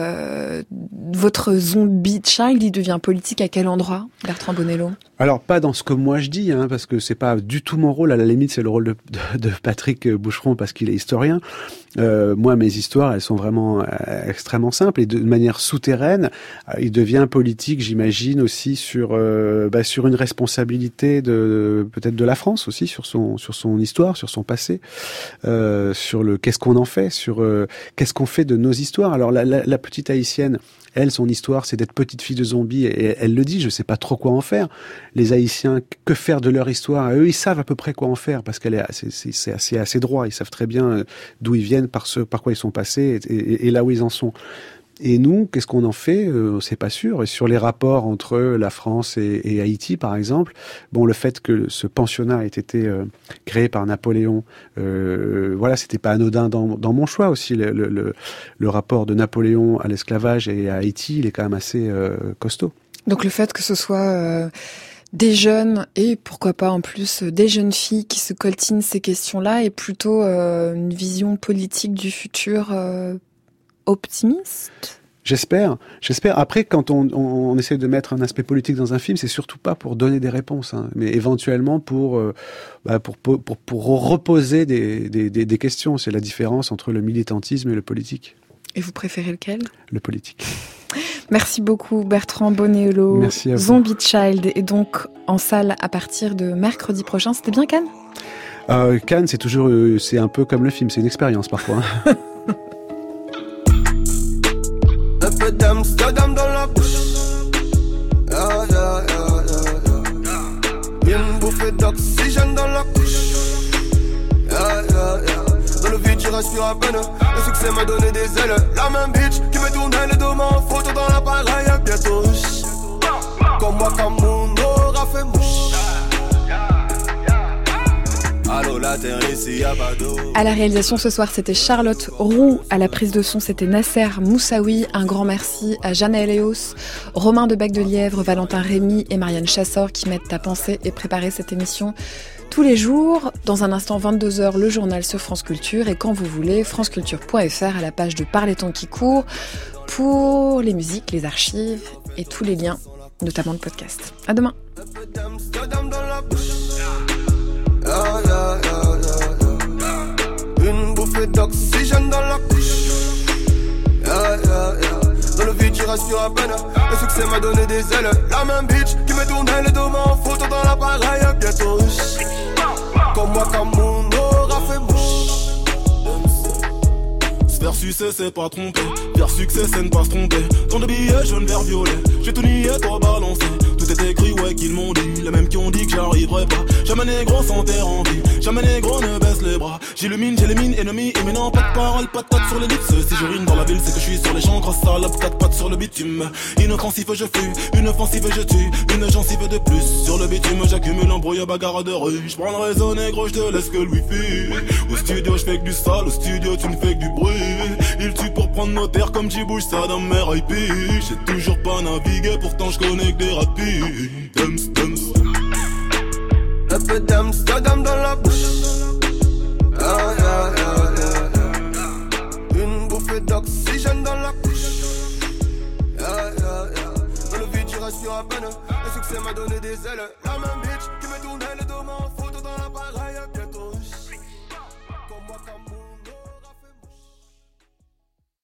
Speaker 1: Votre Zombie Child, il devient politique à quel endroit, Bertrand Bonello?
Speaker 3: Alors, pas dans ce que moi je dis, parce que c'est pas du tout mon rôle. À la limite, c'est le rôle de Patrick Boucheron parce qu'il est historien. Moi, mes histoires, elles sont vraiment extrêmement simples, et de manière souterraine, il devient politique, j'imagine, aussi sur une responsabilité peut-être de la France aussi, sur son histoire, sur son passé, sur le qu'est-ce qu'on en fait, sur qu'est-ce qu'on fait de nos histoires. Alors la petite haïtienne, elle, son histoire, c'est d'être petite fille de zombie, et elle le dit, je sais pas trop quoi en faire. Les Haïtiens, que faire de leur histoire? Eux, ils savent à peu près quoi en faire, parce qu'elle c'est assez droit. Ils savent très bien d'où ils viennent, par quoi ils sont passés, et là où ils en sont. Et nous, qu'est-ce qu'on en fait? C'est pas sûr. Et sur les rapports entre la France et Haïti, par exemple, le fait que ce pensionnat ait été créé par Napoléon, c'était pas anodin dans mon choix aussi. Le rapport de Napoléon à l'esclavage et à Haïti, il est quand même assez costaud.
Speaker 1: Donc le fait que ce soit des jeunes, et pourquoi pas en plus des jeunes filles qui se coltinent ces questions-là, est plutôt une vision politique du futur optimiste?
Speaker 3: J'espère. Après, quand on essaie de mettre un aspect politique dans un film, c'est surtout pas pour donner des réponses, mais éventuellement pour reposer des questions. C'est la différence entre le militantisme et le politique.
Speaker 1: Et vous préférez lequel? Le
Speaker 3: politique.
Speaker 1: Merci beaucoup Bertrand Bonello.
Speaker 3: Merci à vous.
Speaker 1: Zombie Child est donc en salle à partir de mercredi prochain. C'était bien Cannes?
Speaker 3: Cannes, c'est un peu comme le film, c'est une expérience parfois.
Speaker 13: Un peu d'Amsterdam dans la bouche. Une bouffée d'oxygène dans la couche. Dans le vide, je respire à peine. Le succès m'a donné des ailes. La même bitch qui me tournait le dos en photo dans l'appareil. Bientôt, comme moi, comme mon aura fait mouche. Allô, la terre ici, y'a pas d'eau.
Speaker 1: À la réalisation ce soir, c'était Charlotte Roux. À la prise de son, c'était Nasser Moussaoui. Un grand merci à Jeanne Eleos, Romain de Bec de Lièvre, Valentin Rémy et Marianne Chassor qui m'aident à penser et préparer cette émission tous les jours. Dans un instant, 22h, le journal sur France Culture, et quand vous voulez, franceculture.fr à la page de Parle-t-on qui court pour les musiques, les archives et tous les liens, notamment le podcast. À demain.
Speaker 13: Une bouffée d'oxygène dans la couche. Dans le vide, je respire à peine. Le succès m'a donné des ailes. La même bitch qui me tournait le dos en photo dans l'appareil. Bientôt, comme moi, comme mon aura fait mouche.
Speaker 14: Se faire sucer, c'est pas tromper. Faire succès, c'est ne pas se tromper. Tant de billets jaune, vert, violet. J'ai tout nié, toi balancé. Tout est écrit, ouais, qu'ils m'ont dit. Les mêmes qui ont dit que j'arriverai pas. Jamais négro sans terre en vie. Jamais négro ne baisse les bras. J'illumine, j'élimine, ennemi. Et maintenant, pas de parole, pas de tête sur les lips. Si je rime dans la ville, c'est que je suis sur les champs. Grosse salope, 4 pattes sur le bitume. Inoffensif, je fuis. Une offensive, je tue. Une gencive de plus. Sur le bitume, j'accumule un brouillard bagarre de rue. J'prends le réseau négro, j'te laisse que le wifi. Au studio, j'fais que du sale. Au studio, tu ne fais que du bruit. Il tue pour prendre nos terres comme j'y bouge ça dans mes IP. J'ai toujours pas navigué, pourtant je connais que des rapides.
Speaker 13: Un peu d'Amsterdam dans la bouche. Une bouffée d'oxygène dans la couche. Dans le vide, je respire à peine. Le succès m'a donné des ailes. La même